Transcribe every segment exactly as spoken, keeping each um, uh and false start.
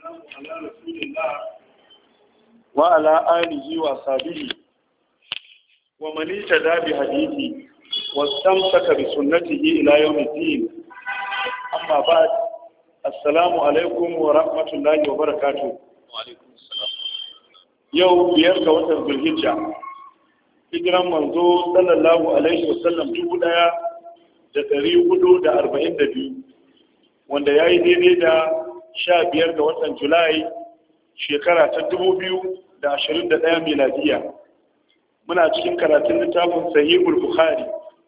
والسلام على رسول الله وعلى آله وصحبه ومن اهتدى بهديه واستمسك بسنته إلى يوم الدين. أما بعد، السلام عليكم ورحمة الله وبركاته. وعليكم السلام. يوم بيرك وتر ذو الحجة hijiran manzo sallallahu alaihi wasallam dubu daya da dari hudu da arba'in da biyu wanda ya yi daidai da sha biyar ga watan julai shekara ta dubu biyu da ashirin da ɗaya miladiya. Muna cikin karatun littafin sahihul bukhari.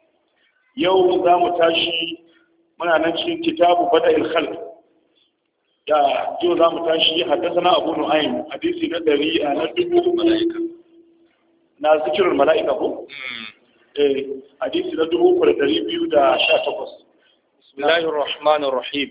Yau za mu tashi muna nan cikin kitabu bada'il khalq. Da yau za mu tashi haddasa abu nu'aym hadisi na ɗari a na dubu mala'ika na zikirin mala'ika ko? eh hadisi na dubu uku da ɗari biyu da sha takwas. Bismillahir Rahmanir Rahim.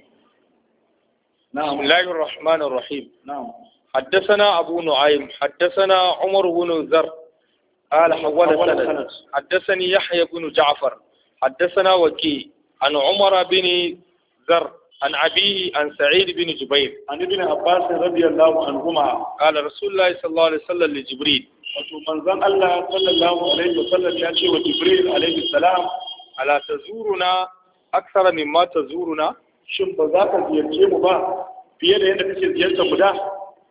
نعم. بسم الله الرحمن الرحيم. نعم. حدثنا أبو نعيم حدثنا عمر بن زر قال حول السند حدثني يحيى بن جعفر حدثنا وكي عن عمر بن زر عن أبيه عن سعيد بن جبير عن ابن عباس رضي الله عنهما قال رسول الله صلى الله عليه وسلم لجبريل wato manzon Allah sallallahu alaihi wasallam ya ce wa Jibril alaihi salam, ala tazuruna akthara mimma tazuruna, shin ba za ka ziyarce mu ba fiye da yadda kake ziyartar mu da?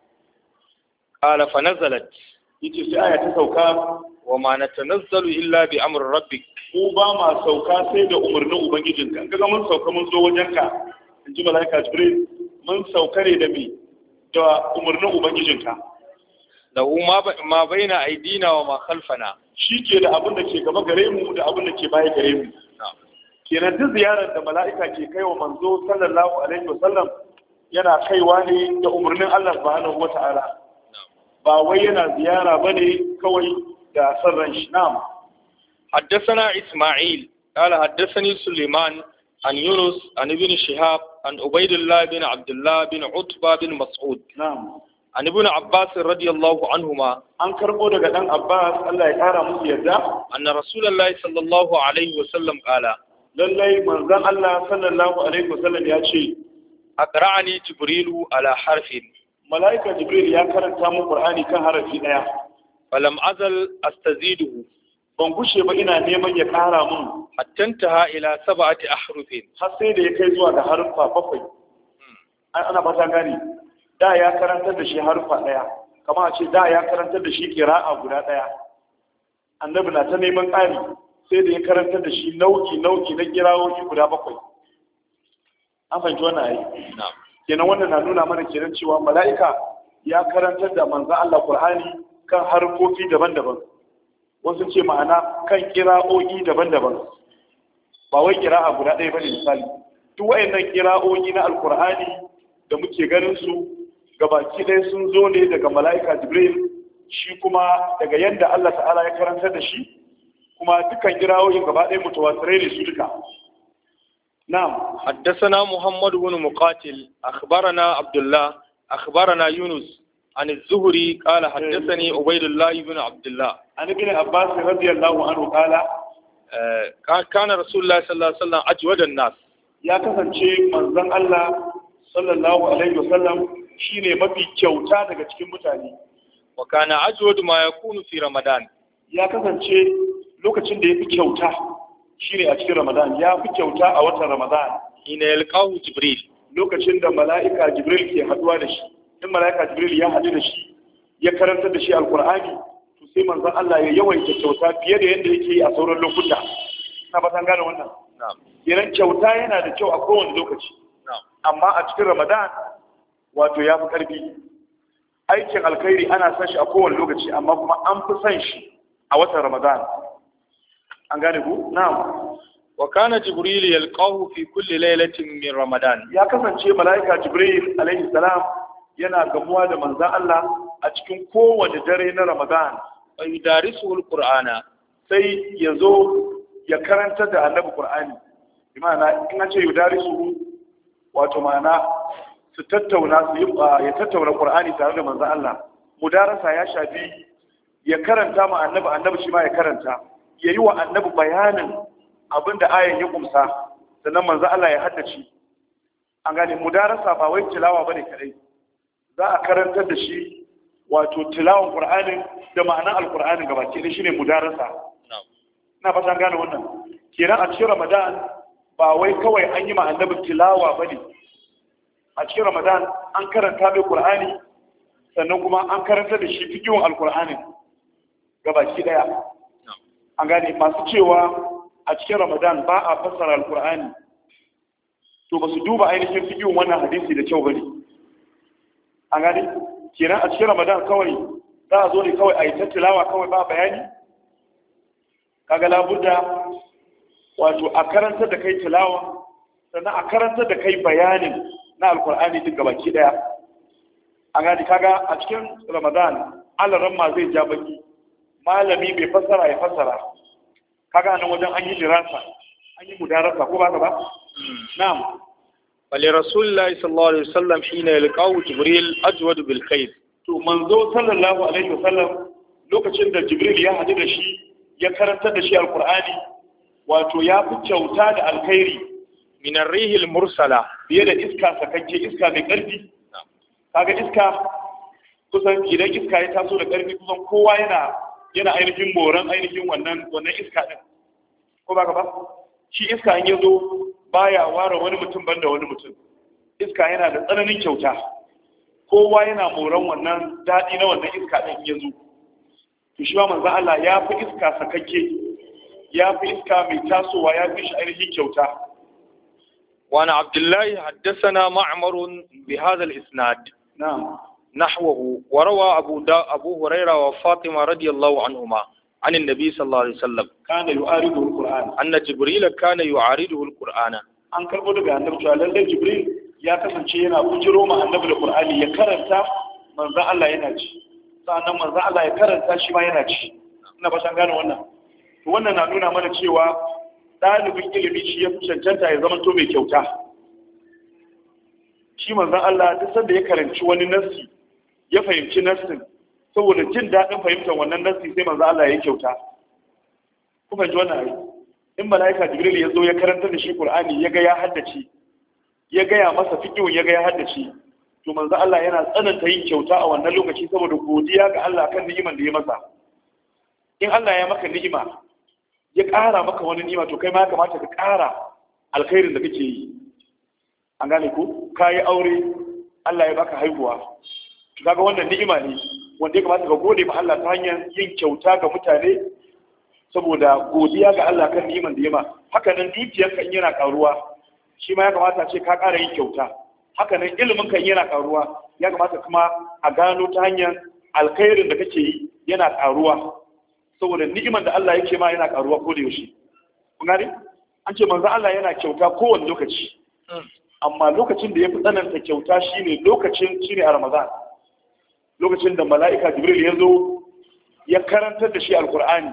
Qala fa nazalat, yace sai aya ta sauka, wa ma natanazzalu illa bi amri rabbik, mu ba ma sauka sai da umarnin ubangijinka. Kaga mun sauka mun zo wajenka, in ji malaika Jibril, mun sauka ne da me? Da umarnin ubangijinka. lahu ma ma baina aidina wa ma khalfana, shi ke da abin da ke gaba gare mu da abin da ke baya gare mu. Kenan duk ziyarar da mala'ika ke kai wa manzo sallallahu alaihi wasallam yana kaiwa ne da umarnin Allah subhanahu wata'ala, ba wai yana ziyara bane kawai da sarran shi. Na'am. حدثنا إسماعيل قال حدثني سليمان عن يونس عن ابن شهاب عن عبيد الله بن عبد الله بن عتبة بن مسعود Na'am. عن ابن عباس رضي الله عنهما An karbo daga dan Abbas Allah ya kara musu yarda, أن رسول الله صلى الله عليه وسلم قال lallai manzon Allah sallallahu alaihi wasallam ya ce, أقرعني جبريل على حرف mala'ika Jibril ya karanta mu Qur'ani kan harafi daya, فلم أزل أستزيده ban gushe ba ina neman ya kara mun حتى انتهى إلى سبعة أحرف. har sai da ya kai zuwa ga harfa bakwai. An ana fata gani, da ya karantar da shi harfa daya, kamar a ce da ya karantar da shi kira'a guda daya. Annabi na ta neman ƙari sai da ya karantar da shi nau'i nau'i na kirawoyi guda bakwai. An fahimci wannan ayi. نعم. Kenan wannan na nuna mana kenan cewa mala'ika ya karantar da manzon Allah Qur'ani kan harfofi daban-daban. Wasu ce ma'ana kan kira'o'i daban-daban. Ba wai kira'a guda ɗaya bane misali. Duk wayannan kira'o'i na Al-Qur'ani da muke ganin su gabaki ɗaya sun zo ne daga mala'ika Jibril, shi kuma daga yadda Allah ta'ala ya karantar da shi, kuma dukkan kira'o'in gaba ɗaya mutawatirai ne su duka. Na'am. حدثنا محمد بن مقاتل أخبرنا عبد الله أخبرنا يونس عن الزهري قال حدثني عبيد الله بن عبد الله An ibn Abbas radiyallahu anhu qala, آه، كان رسول الله صلى الله عليه وسلم أجود الناس. ya kasance manzon Allah sallallahu alaihi wasallam shine mafi kyauta daga cikin mutane. وكان أجود ما يكون في رمضان. Ya kasance lokacin da yafi kyauta shine a cikin Ramadan, ya fi kyauta a watan Ramadan, حين يلقاه جبريل. lokacin da mala'ika Jibril ke haduwa da shi. In mala'ika Jibril ya haɗu da shi ya karanta da shi Alkur'ani, to sai manzon Allah ya yawaita kyauta fiye da yadda yake yi a sauran lokuta. Na ba san gane wannan. نعم. Kenan kyauta yana da kyau a kowane lokaci, نعم. amma a cikin Ramadan wato ya fi ƙarfi. Aikin alkhairi ana son shi a kowane lokaci, amma kuma an fi son shi a watan Ramadan. An gane ku? Na'am. وكان جبريل يلقاه في كل ليلة من رمضان. Ya kasance mala'ika Jibril alaihi salam yana gamuwa da manzon Allah a cikin kowane dare na Ramadan. ويدارسه القرآن. Sai ya zo ya karanta da annabi Qur'ani. Bi ma'ana in an ce yudarisu wato ma'ana su tattauna su yi ya tattauna Qur'ani tare da manzon Allah. Mudarasa ya shafi ya karanta ma annabi, annabi shi ma ya karanta. Ya yi wa annabi bayanin abinda ayan ya kumsa, sannan manzon Allah ya haddace. An gane mudarasa ba wai tilawa bane kadai. za a karantar da shi wato tilawan qur'anin da ma'anar alqur'anin gabaki da shine mudarasa ina fatan gane wannan kenan a cikin ramadan ba wai kawai an yi ma annabi tilawa bane a cikin ramadan an karanta mai qur'ani sannan kuma an karanta da shi fiqhun alqur'anin gabaki daya an gane masu cewa a cikin ramadan ba a fassara alqur'ani to ba su duba ainihin fiqhun wannan hadisi da kyau bane an gane kenan a cikin ramadan kawai za a zo ne kawai a yi ta tilawa kawai ba bayani kaga labudda wato a karantar da kai tilawa sannan a karantar da kai bayanin na alkur'ani duk gabaki daya a gani kaga a cikin ramadan alaran ma zai ja baki malami bai fassara ya fassara kaga nan wajen an yi dirasa an yi mudarasa ko ba ka ba na'am wali rasulullahi sallallahu alaihi wasallam hina yalqahu jibril ajwad bil khair to manzo sallallahu alaihi wasallam lokacin da jibril ya hadu da shi ya karantar da shi alkur'ani wato ya fi kyauta da alkhairi min ar-rihil mursala fiye da iska sakakke iska mai karfi kaga iska kusan idan iska ya taso da karfi kusan kowa yana yana ainihin moran ainihin wannan wannan iska din ko ba ka ba shi iska in yazo baya ware wani mutum banda wani mutum iska yana da tsananin kyauta kowa yana moran wannan dadi na wannan iska din in yazo to shi ma manzo Allah ya fi iska sakakke ya fi iska mai tasowa ya fi shi ainihin kyauta وعن عبد الله حدثنا معمر بهذا الإسناد نعم نحوه وروى أبو, دا أبو هريرة وفاطمة رضي الله عنهما عن النبي صلى الله عليه وسلم كان يعارضه القرآن أن جبريل كان يعارضه القرآن أن كربو دغا النبي صلى الله عليه وسلم جبريل يا kasance yana bujiro ma annabi da Qur'ani ya karanta manzo Allah yana ci sannan manzo Allah ya karanta shi ma yana ci ina ba san gane wannan to wannan na nuna mana cewa ɗalibin ilimi shi ya fi cancanta ya zama to mai kyauta shi manzan Allah duk sanda ya karanci wani nassi ya fahimci nassin saboda jin daɗin fahimtar wannan nassi sai manzan Allah ya kyauta ku fahimci wannan ayi in malaika jibril ya zo ya karanta da shi qur'ani ya ga ya haddace ya gaya masa fiqhun ya ga ya haddace to manzan Allah yana tsananta yin kyauta a wannan lokaci saboda godiya ga Allah kan ni'iman da ya masa in Allah ya maka ni'ima ya ƙara maka wani ni'ima to kai ma ya kamata ka ƙara alkhairin da kake yi an gane ko ka yi aure Allah ya baka haihuwa to kaga wannan ni'ima ne wanda ya kamata ka gode ma Allah ta hanyar yin kyauta ga mutane saboda godiya ga Allah kan ni'iman da ya ma haka nan dukiyarka in yana karuwa shi ma ya kamata ce ka ƙara yin kyauta haka nan ilimin ka in yana karuwa ya kamata kuma a gano ta hanyar alkhairin da kake yi yana karuwa saboda ni'imar da Allah yake ma yana karuwa ko da yaushe kun gane an ce manzo Allah yana kyauta kowane lokaci amma lokacin da ya fi tsananta kyauta shine lokacin shine a Ramadan lokacin da mala'ika Jibril ya zo ya karantar da shi alqur'ani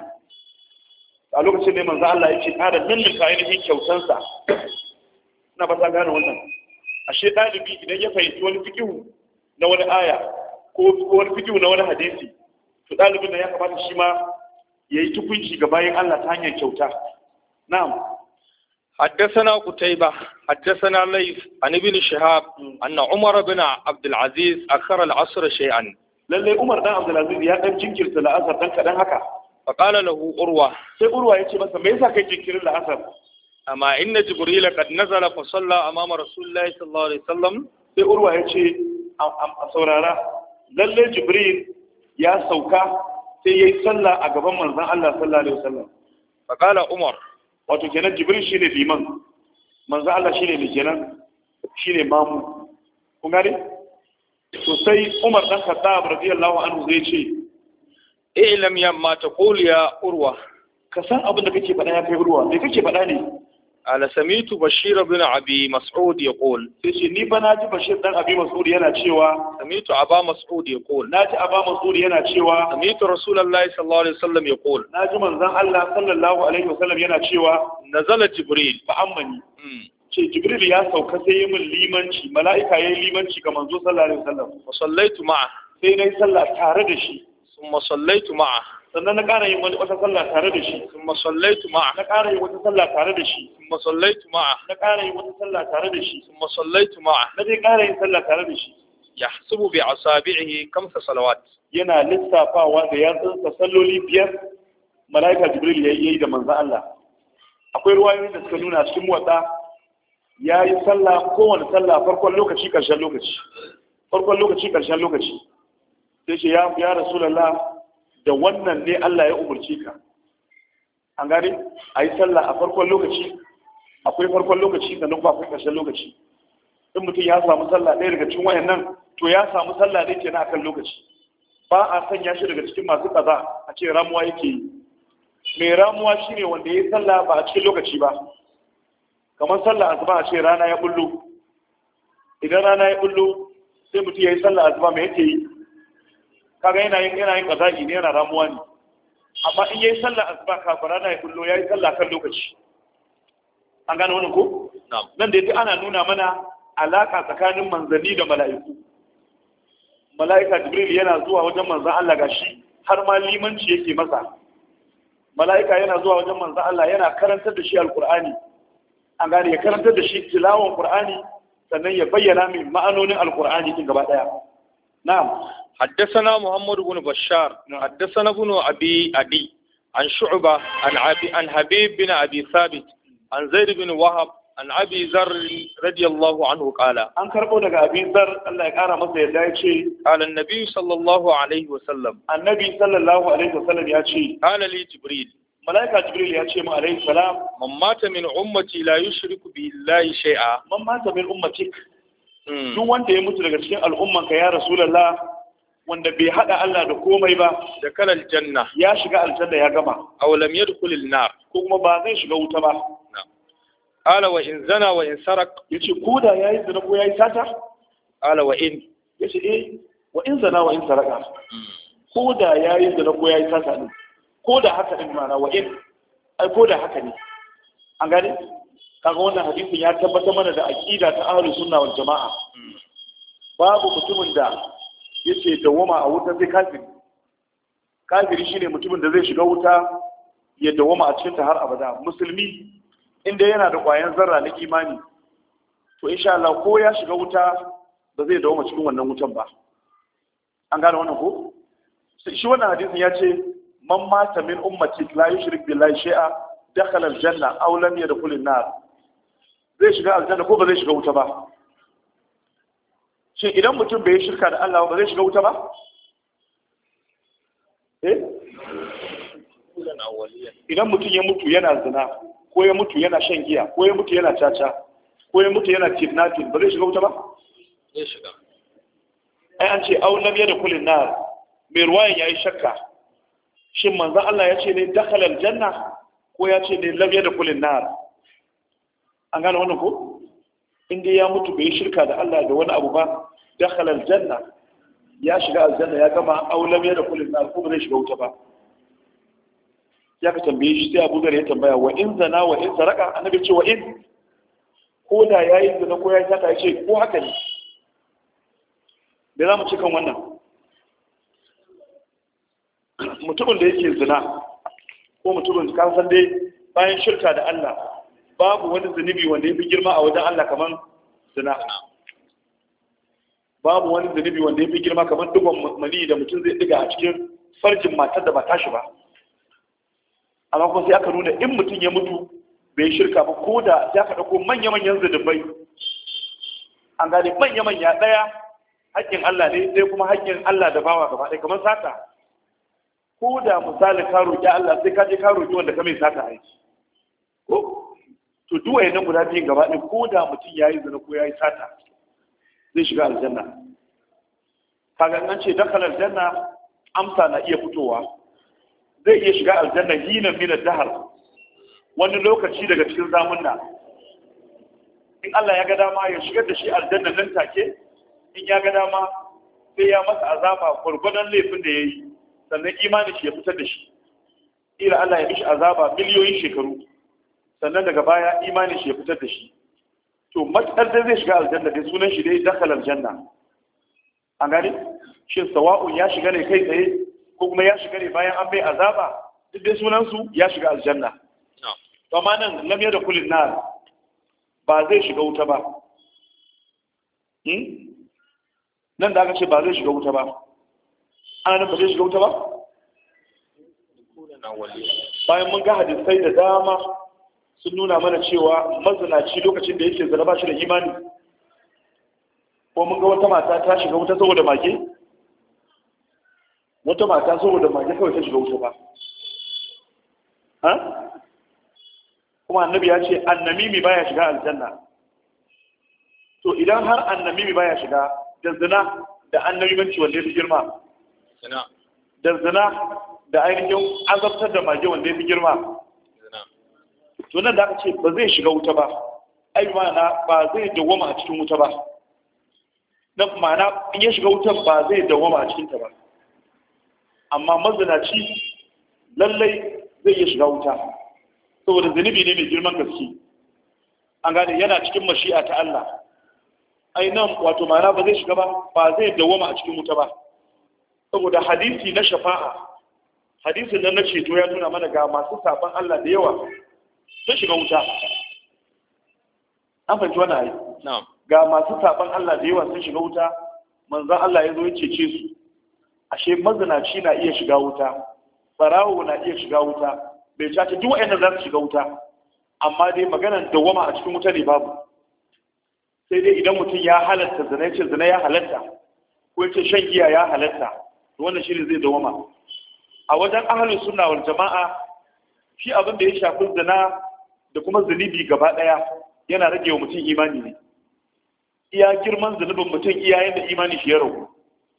a lokacin da manzo Allah yake kada nan da ainihin kyautansa ina ba ta gane wannan ashe dalibi idan ya fahimci wani fikihu na wani aya ko wani fikihu na wani hadisi to dalibin da ya kamata shi ma yayi tukunci ga bayan Allah ta hanyar kyauta na'am حدثنا قتيبة حدثنا ليث عن ابن شهاب أن عمر بن عبد العزيز أخر العصر شيئا للي عمر بن عبد العزيز يا دان جنكرت العصر دان كدان haka فقال له أروى sai Urwa yace masa me yasa kai jinkirin al'asar amma inna jibril qad nazala fa salla amama rasulillahi sallallahu alaihi wasallam sai Urwa yace a saurara lalle jibril ya sauka sai yayi sallah a gaban manzon Allah sallallahu alaihi wasallam faqala Umar wato kenan jibril shine liman manzo Allah shine ne kenan shine mamu kun gane to sai Umar dan Khattab radiyallahu anhu zai ce ilm ya ma taqul ya urwa ka san abin da kake faɗa ya kai urwa me kake faɗa ne ala samitu bashir ibn abi mas'ud yaqul sai ce ni fa naji bashir dan abi mas'ud yana cewa samitu aba mas'ud yaqul naji aba mas'ud yana cewa samitu rasulullahi sallallahu alaihi wasallam yaqul naji manzon Allah sallallahu alaihi wasallam yana cewa nazala jibril fa ammani ce jibril ya sauka sai min limanci mala'ika yayin limanci ga manzo sallallahu alaihi wasallam wa sallaitu ma'a sai nayi sallah tare da shi summa sallaitu ma'a sannan na ƙara yin wata sallah tare da shi summa sallaitu ma'a na ƙara yin wata sallah tare da shi summa sallaitu ma'a na ƙara yin wata sallah tare da shi summa sallaitu ma'a na dai ƙara yin sallah tare da shi yahsubu bi asabi'ihi kamsa salawat, yana lissafawa da yatsunsa salloli biyar malaika jibril ya yi da manzo Allah. Akwai ruwayoyin da suka nuna cikin motsa ya yi sallah kowane sallah farkon lokaci ƙarshen lokaci farkon lokaci ƙarshen lokaci sai ce ya ya rasulullah da wannan ne Allah ya umurce ka. An gane a yi sallah a farkon lokaci, akwai farkon lokaci da nan akwai ƙarshen lokaci. In mutum ya samu sallah ɗaya daga cikin wayannan to ya samu sallah ne kenan akan lokaci. Ba a sanya shi daga cikin masu kaza a ce ramuwa yake yi. Mai ramuwa shine wanda ya yi sallah ba a cikin lokaci ba. Kamar sallah asuba a ce rana ya bullo. Idan rana ya bullo sai mutum ya yi sallah asuba mai yake yi. Kaga yana yin yana yin kaza'i ne, yana ramuwa ne. Amma in ya yi sallah asuba kafin rana ya bullo ya yi sallah kan lokaci. An gane wannan ko? Nan da yadda ana nuna mana alaka tsakanin manzanni da mala'iku. Mala'ika Jibril yana zuwa wajen manzan Allah gashi har ma limanci yake masa. Mala'ika yana zuwa wajen manzan Allah yana karantar da shi alkur'ani. An gane ya karantar da shi tilawan qur'ani sannan ya bayyana min ma'anonin alkur'ani din gaba daya. Na'am. حدثنا محمد بن بشار حدثنا ابن أبي أدي عن شعبة عن عبي عن حبيب بن أبي ثابت عن زيد بن وهب عن أبي ذر رضي الله عنه قال an karbo daga Abi Zar Allah ya kara masa yadda ya ce قال النبي صلى الله عليه وسلم annabi sallallahu alaihi wasallam ya ce قال لي جبريل malaika Jibril ya ce mu alaihi salam من مات من أمتي لا يشرك بالله شيئا man mata min ummatik duk wanda ya mutu daga cikin al'ummanka ya rasulullah wanda bai hada Allah da komai ba da kalal janna ya shiga aljanna ya gama aw lam yadkhul an-nar ko kuma ba zai shiga wuta ba. qala wa in zana wa in sarak yace ko da yayi zina ko yayi sata qala wa in yace eh wa in zana wa in saraka ko da yayi zina ko yayi sata ne ko da haka din mana wa in ai ko da haka ne. An gane kaga wannan hadisin ya tabbatar mana da aqida ta ahlus sunna wal jamaa. Babu mutumin da yace dawama a wuta sai kafiri. Kafiri shine mutumin da zai shiga wuta ya dawama a cikin ta har abada. Musulmi inda yana da ƙwayan zarra na imani to insha Allah ko ya shiga wuta ba zai dawama cikin wannan wutan ba. An gane wannan ko? Shi wannan hadisin ya ce man mata min ummati la yushrik billahi shay'a dakhala aljanna aw lam yadkhul an-nar. Zai shiga aljanna ko ba zai shiga wuta ba? Shin idan mutum bai shirka da Allah ba zai shiga wuta ba? Eh? Idan mutum ya mutu yana zina, ko ya mutu yana shan giya, ko ya mutu yana caca, ko ya mutu yana kidnapping, ba zai shiga wuta ba? zai shiga. Ai an ce aulam ya da kulin nar, mai ruwayan yayi shakka. Shin manzon Allah ya ce ne dakhala aljanna ko ya ce ne lam ya da kulin nar? An gane wannan ko? Inda ya mutu bai shirka da Allah da wani abu ba, dakhala aljanna, ya shiga aljanna ya gama aulam ya da kulin nar ko ba zai shiga wuta ba. Ya ka tambaye shi sai Abu Dhar ya tambaya wa in zana wa in saraka, annabi ce wa in, ko da yayi zina ko yayi sata, yace ko haka ne. Me za mu ci kan wannan? Mutumin da yake zina ko mutumin kan san dai bayan shirka da Allah babu wani zunubi wanda ya fi girma a wajen Allah kamar zina. Babu wani zunubi wanda ya fi girma kamar digon mani da mutum zai diga a cikin farjin matar da ba tashi ba. Amma kuma sai aka nuna in mutum ya mutu bai shirka ba, ko da ya ka ɗauko manya-manyan zunubai. An gane manya-manya ɗaya haƙƙin Allah ne, sai kuma haƙƙin Allah da bawa gaba ɗaya kamar sata. Ko da misali ka roƙi Allah sai ka je ka roƙi wanda ka mai sata aiki. Ko to duk wayannan guda biyun gaba ɗaya ko da mutum ya yi zina ko ya yi sata zai shiga aljanna. Kaga an ce dakhala aljanna, amsa na iya fitowa. Zai iya shiga aljanna hinan min ad-dahr, wani lokaci daga cikin zamunna. In Allah ya ga dama ya shigar da shi aljanna nan take, in ya ga dama sai ya masa azaba gurgudan laifin da yayi, sannan imanin shi ya fitar da shi. Ila Allah ya mishi azaba miliyoyin shekaru, sannan daga baya imanin shi ya fitar da shi. To matsar da zai shiga aljanna dai sunan shi dai dakhala aljanna. An gane? Shin sawa'un ya shiga ne kai tsaye ko kuma ya shiga ne bayan an bai azaba, duk dai sunan su ya shiga aljanna. To amma nan lam yada kulin nar, ba zai shiga wuta ba. Hmm? nan da aka ce ba zai shiga wuta ba ana nan ba zai shiga wuta ba bayan mun ga hadisai da dama sun nuna mana cewa mazinaci lokacin da yake zina ba shi da imani, ko mun ga wata mata ta shiga wuta saboda mage wata mata saboda mage kawai ta shiga wuta ba ha kuma annabi ya ce annamimi baya shiga aljanna. To idan har annamimi baya shiga, da zina da annamimanci wanda ya fi girma da zina da ainihin azabtar da mage wanda ya fi girma. To nan da aka ce ba zai shiga wuta ba, ai ma'ana ba zai dawwama a cikin wuta ba, nan ma'ana in ya shiga wutan ba zai dawwama a cikinta ba. Amma mazinaci lallai zai iya shiga wuta saboda zunubi ne mai girman gaske, an gane yana cikin mashi'a ta Allah. Ai nan wato ma'ana ba zai shiga ba, ba zai dawwama a cikin wuta ba, saboda hadisi na shafa'a, hadisin nan na ceto ya nuna mana ga masu saban Allah da yawa sun shiga wuta. An fahimci wannan ayi? Ga masu saban Allah da yawa sun shiga wuta, manzon Allah ya zo ya cece su. Ashe mazinaci na iya shiga wuta, barawo na iya shiga wuta, bai cace duk waɗanda za su shiga wuta, amma dai maganar dawwama a cikin wuta ne babu. Sai dai idan mutum ya halatta zina, ya ce zina ya halatta, ko ya ce shan giya ya halatta, to wannan shi ne zai dawwama. A wajen ahlus sunna wal jama'a, shi abin da ya shafi zina da kuma zunubi gaba ɗaya yana rage wa mutum imani ne. Iya girman zunubin mutum iya yadda imani shi ya ragu.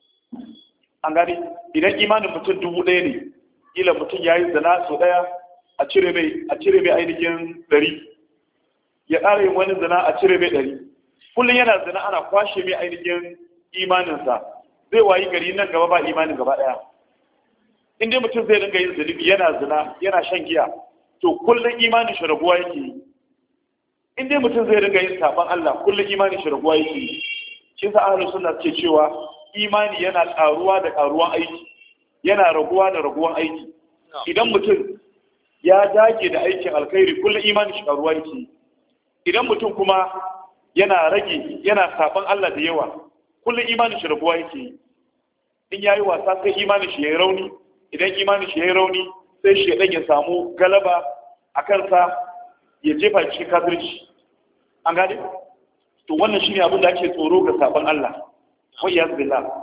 An gani idan imanin mutum dubu ɗaya ne, ila mutum ya yi zina sau ɗaya a cire mai a cire mai ainihin ɗari, ya ƙara yin wani zina a cire mai ɗari. Kullum yana zina ana kwashe mai ainihin imaninsa, zai wayi gari nan gaba ba imanin gaba ɗaya. In dai mutum zai dinga yin zunubi yana zina yana shan giya, to kullum imanin shi raguwa yake yi. In dai mutum zai dinga yin saban Allah, kullum imanin shi raguwa yake yi. Shi sa ahlus sunna ce cewa imani yana ƙaruwa da ƙaruwan aiki, yana raguwa da raguwan aiki. Idan mutum ya dage da aikin alkhairi, kullum imanin shi ƙaruwa yake yi. Idan mutum kuma yana rage yana saban Allah da yawa, kullum imanin shi raguwa yake yi. In yayi wasa sai imanin shi yayi rauni, idan imanin shi yayi rauni sai shedan ya samu galaba a kansa ya jefa cikin kafirci. An gane? To wannan shine abin da ake tsoro ga saban Allah. Wa iyaz billah.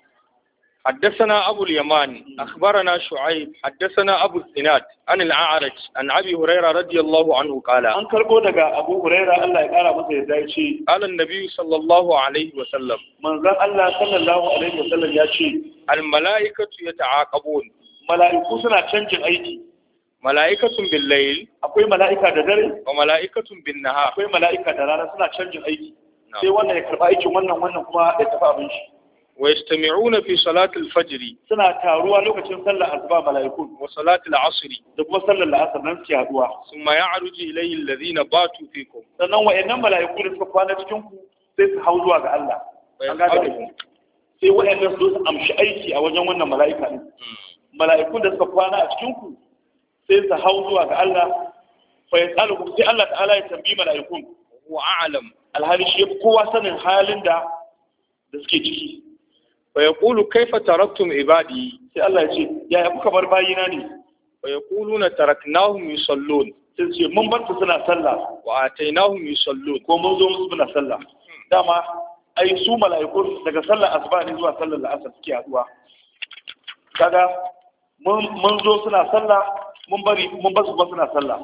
حدثنا أبو اليمان أخبرنا شعيب حدثنا أبو الزناد عن الأعرج عن أبي هريرة رضي الله عنه قال أن كربو دغا أبو هريرة الله يقال masa yadda yace قال النبي صلى الله عليه وسلم manzon Allah sallallahu alaihi wasallam yace الملائكة يتعاقبون mala'iku suna canjin aiki. Mala'ikatun bil layl akwai mala'ika da dare, wa mala'ikatun bin nahar akwai mala'ika da rana suna canjin aiki. Sai wannan ya karba aikin wannan wannan kuma ya tafi abin shi. Wa yastami'una fi salati al-fajr suna taruwa lokacin sallar asuba mala'ikun wa salati al-asr da kuma sallar al-asr nan suke haduwa. Thumma ya'ruju ilayhi alladhina batu fikum. Sannan wa'annan mala'iku da suka kwana cikin ku sai su hau zuwa ga Allah. An gane sai wa'annan su amshi aiki a wajen wannan mala'ika din. Mala'ikun da suka kwana a cikin ku sai su hau zuwa ga Allah, fa yasalukum sai Allah ta'ala ya tambayi mala'ikun wa a'lam alhali shi kowa sanin halin da da suke ciki. Fa yaqulu kayfa taraktum ibadi, sai Allah ya ce yaya kuka bar bayina ne? Fa yaquluna taraknahum yusallun, sai ce mun bar su suna sallah, wa atainahum yusallun, ko mun zo musu suna sallah. Dama ai su mala'iku daga sallar asuba ne zuwa sallar la'asar suke haduwa. Kaga mun zo suna sallah, mun bari mun basu ba suna sallah.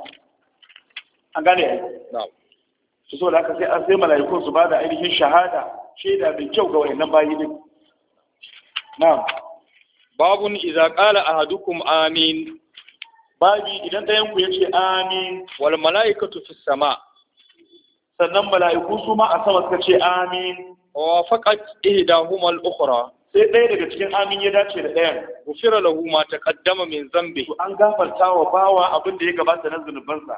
An gane ai? Na'am. Su so da haka sai an sai mala'ikun su bada ainihin shahada, shaida mai kyau ga wayannan bayi din. Na'am. Babun idza qala ahadukum amin. Babi idan ɗayan ku yace amin, wal mala'ikatu fis sama. Sannan mala'iku su ma a sama suka ce amin. Wa faqat ihdahuma al-ukhra. Sai ɗaya daga cikin amin ya dace da ɗayan. Gufira lahu ma taqaddama min zambi. To an gafarta wa bawa abin da ya gabata na zunubansa.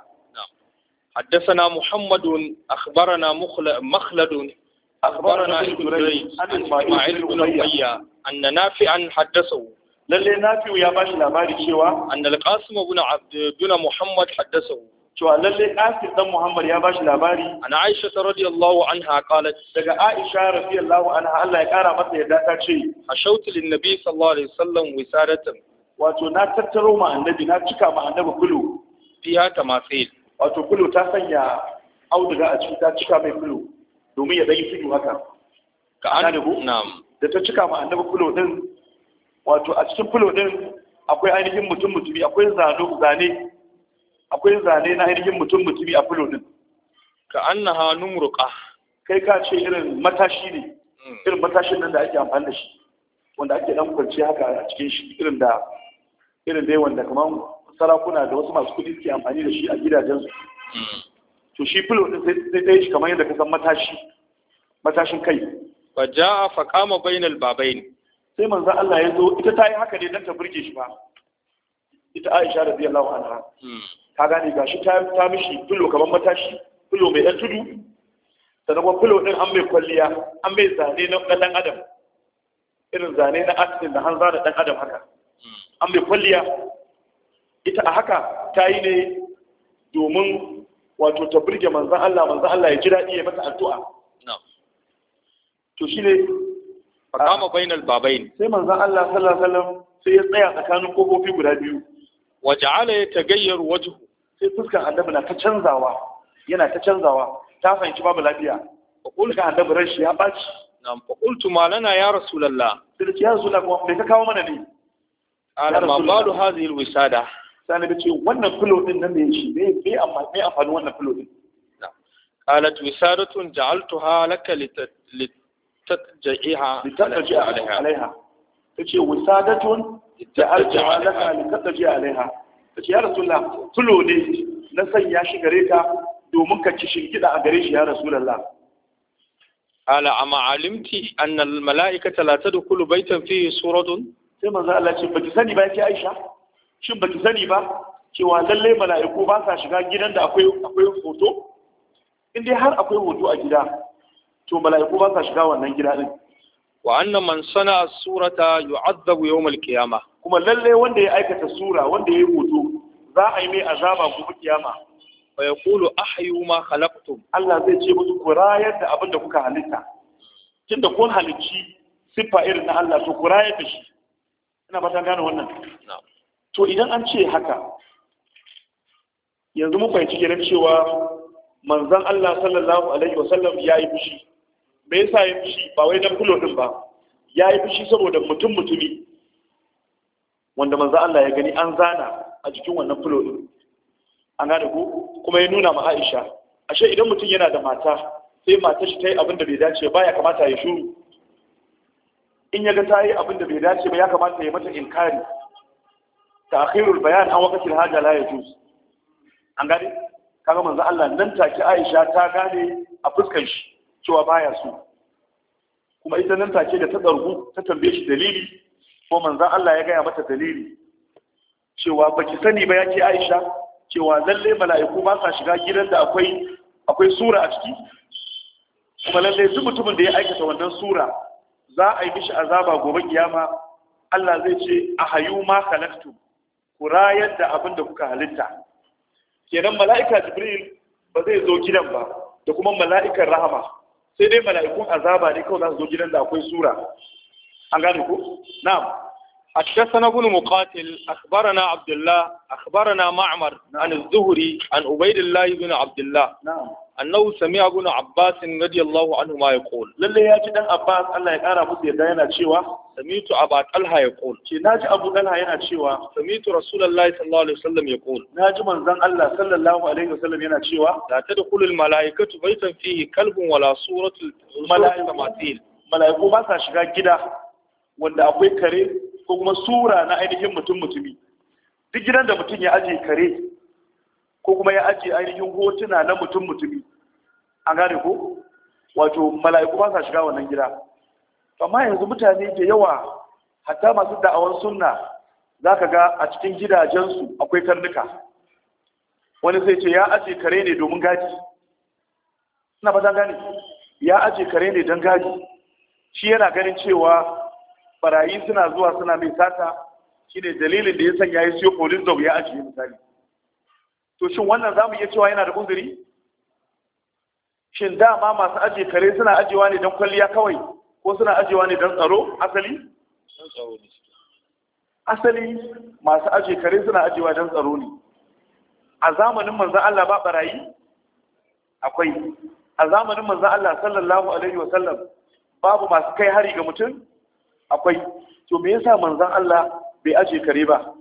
حدثنا محمد أخبرنا مخلد أخبرنا ابن جريج عن إسماعيل بن أمية أن نافعا حدثه lalle nafi'u ya bashi labari cewa أن القاسم بن عبد بن محمد حدثه cewa lalle Qasim dan Muhammad ya bashi labari ana Aisha radiyallahu anha qalat daga Aisha radiyallahu anha Allah ya kara mata yadda ta ce ashautu lin nabi sallallahu alaihi wasallam wisadatan wato na tattaro ma annabi na cika ma annabi kulu fiha tamasil wato kulu ta sanya auduga a ciki ta cika mai kulu domin ya dai tudu haka ka an na'am da ta cika ma annabi kulu din wato a cikin kulu din akwai ainihin mutum mutumi akwai zano zane akwai zane na ainihin mutum mutumi a fulo din ka annaha numruqa kai ka ce irin matashi ne irin matashin nan da ake amfani da shi wanda ake dan kwance haka a cikin shi irin da irin dai wanda kaman sarakuna da wasu masu kudi suke amfani da shi a gidajensu to shi fulo din sai dai shi kamar yadda ka san matashi matashin kai fa jaa fa qama bainal babain sai manzo Allah ya zo ita ta yi haka ne dan ta burge shi ba ita Aisha radiyallahu anha ka gane gashi ta ta mishi fulo kamar matashi fulo mai dan tudu sannan kuma fulo din an mai kwalliya an mai zane na dan adam irin zane na asin da hanza da dan adam haka an mai kwalliya ita a haka ta yi ne domin wato ta burge manzon Allah manzon Allah ya ji daɗi ya mata addu'a to shine faqama bainal babain sai manzon Allah sallallahu alaihi wasallam sai ya tsaya tsakanin kofofi guda biyu waja'ala yataghayyaru wajhu sai fuskar annabi na ta canzawa yana ta canzawa ta fahimci babu lafiya fa qul ka annabi ran shi ya baci nam fa qultu ma lana ya rasulullah sai ya rasulullah kuma bai ta kawo mana ne ala ma balu hadhihi alwisada sai annabi ce wannan fulo din nan ne shi me me amma me amfani wannan fulo din qalat wisadatun ja'altuha laka litatja'iha litatja'iha alaiha tace wisadatun ja'altuha laka litatja'iha alaiha tace ya rasulullah fulo ne na sanya shi gare ka domin ka ci shingida a gare shi ya rasulullah ala amma alimti anna al mala'ikata la tadkhulu baytan fihi suratun sai manzo Allah ce baki sani ba yake Aisha shin baki sani ba cewa lalle mala'iku ba sa shiga gidan da akwai akwai hoto in dai har akwai hoto a gida to mala'iku ba sa shiga wannan gida din wa anna man sana surata yu'adhabu yawm al-qiyamah kuma lalle wanda ya aikata sura wanda ya yi hoto za a yi mai azaba gobe kiyama fa yaqulu ahyu ma khalaqtum Allah zai ce musu ku rayar da abin da kuka halitta tunda kun halicci siffa irin na Allah to ku rayar da shi ina ba ta gane wannan to idan an ce haka yanzu mun fahimci kenan cewa manzon Allah sallallahu alaihi wasallam ya yi fushi me yasa ya fushi ba wai dan fulo din ba ya yi fushi saboda mutum mutumi wanda manzon Allah ya gani an zana a jikin wannan fulo din an gane ko kuma ya nuna ma Aisha ashe idan mutum yana da mata sai matar shi ta yi abin da bai dace ba ya kamata ya shuru in ya ga ta yi abin da bai dace ba ya kamata ya mata inkari ta'khirul bayan an waqtil haja la yajuz an gane kaga manzo Allah nan take Aisha ta gane a fuskar shi cewa baya so kuma ita nan take da ta dargu ta tambaye shi dalili ko manzo Allah ya gaya mata dalili cewa baki sani ba yake Aisha cewa lalle mala'iku ba sa shiga gidan da akwai akwai sura a ciki kuma lalle duk mutumin da ya aikata wannan sura za a yi mishi azaba gobe kiyama Allah zai ce ahayu ma khalaqtu ku rayar da abin da kuka halitta kenan mala'ika jibril ba zai zo gidan ba da kuma mala'ikan rahama sai dai mala'ikun azaba ne kawai za su zo gidan da akwai sura an gane ko na'am حدثنا ابن مقاتل أخبرنا عبد الله أخبرنا معمر عن الزهري عن عبيد الله بن عبد الله نعم أنه سمع ابن عباس رضي الله عنهما يقول للي يجي دان عباس الله يقرا musu yadda yana cewa سمعت أبا طلحة يقول ce naji Abu Talha yana cewa سمعت رسول الله صلى الله عليه وسلم يقول naji manzon Allah sallallahu alaihi wasallam yana cewa لا تدخل الملائكة بيتا فيه كلب ولا صورة تماثيل mala'iku ba sa shiga gida wanda akwai kare ko kuma sura na ainihin mutum mutumi duk gidan da mutum ya aje kare ko kuma ya aje ainihin hotuna na mutum mutumi an gane ko wato mala'iku ba sa shiga wannan gida amma yanzu mutane da yawa hatta masu da'awar sunna zaka ga a cikin gidajensu akwai karnuka wani sai ce ya aje kare ne domin gadi ina ba gane ya aje kare ne don gadi shi yana ganin cewa barayi suna zuwa suna mai sata shine dalilin da ya sanya ya siyo police dog ya ajiye misali to shin wannan zamu iya cewa yana da uzuri? Shin dama masu aje kare suna ajewa ne don kwalliya kawai ko suna ajewa ne don tsaro asali? Asali masu aje kare suna ajewa don tsaro ne. A zamanin manzon Allah ba barayi? Akwai. A zamanin manzon Allah sallallahu alaihi wa sallam babu masu kai hari ga mutum? Akwai. To me yasa manzon Allah bai aje kare ba?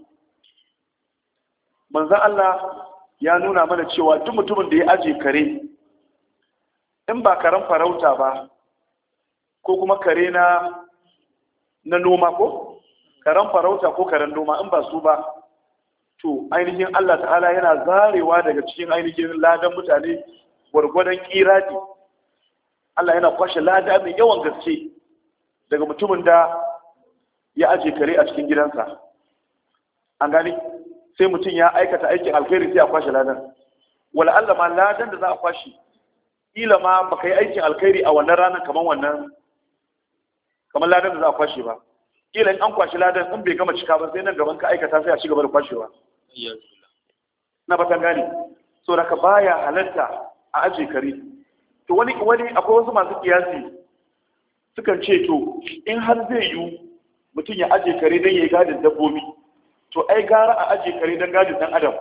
Manzon Allah ya nuna mana cewa duk mutumin da ya aje kare, in ba karen farauta ba ko kuma kare na na noma ko karen farauta ko karen noma, in ba su ba, to ainihin Allah ta'ala yana zarewa daga cikin ainihin ladan mutane gwargwadon kiradi. Allah yana kwashe lada mai yawan gaske daga mutumin da ya aje kare a cikin gidansa. An gani sai mutum ya aikata aikin alkhairi sai a kwashe ladan. Wala Allah ma ladan da za a kwashe kila ma baka yi aikin alkhairi a wannan ranar kamar wannan kamar ladan da za a kwashe ba. Kila in an kwashe ladan in bai gama cika ba sai nan gaban ka aikata sai a ci gaba da kwashewa. Na batan gane. So da ka baya halatta a aje kare. To wani wani akwai wasu masu kiyasi sukan ce to in har zai yi mutum ya aje kare don ya yi gadin dabbobi, to ai gara a aje kare don gadin dan adam.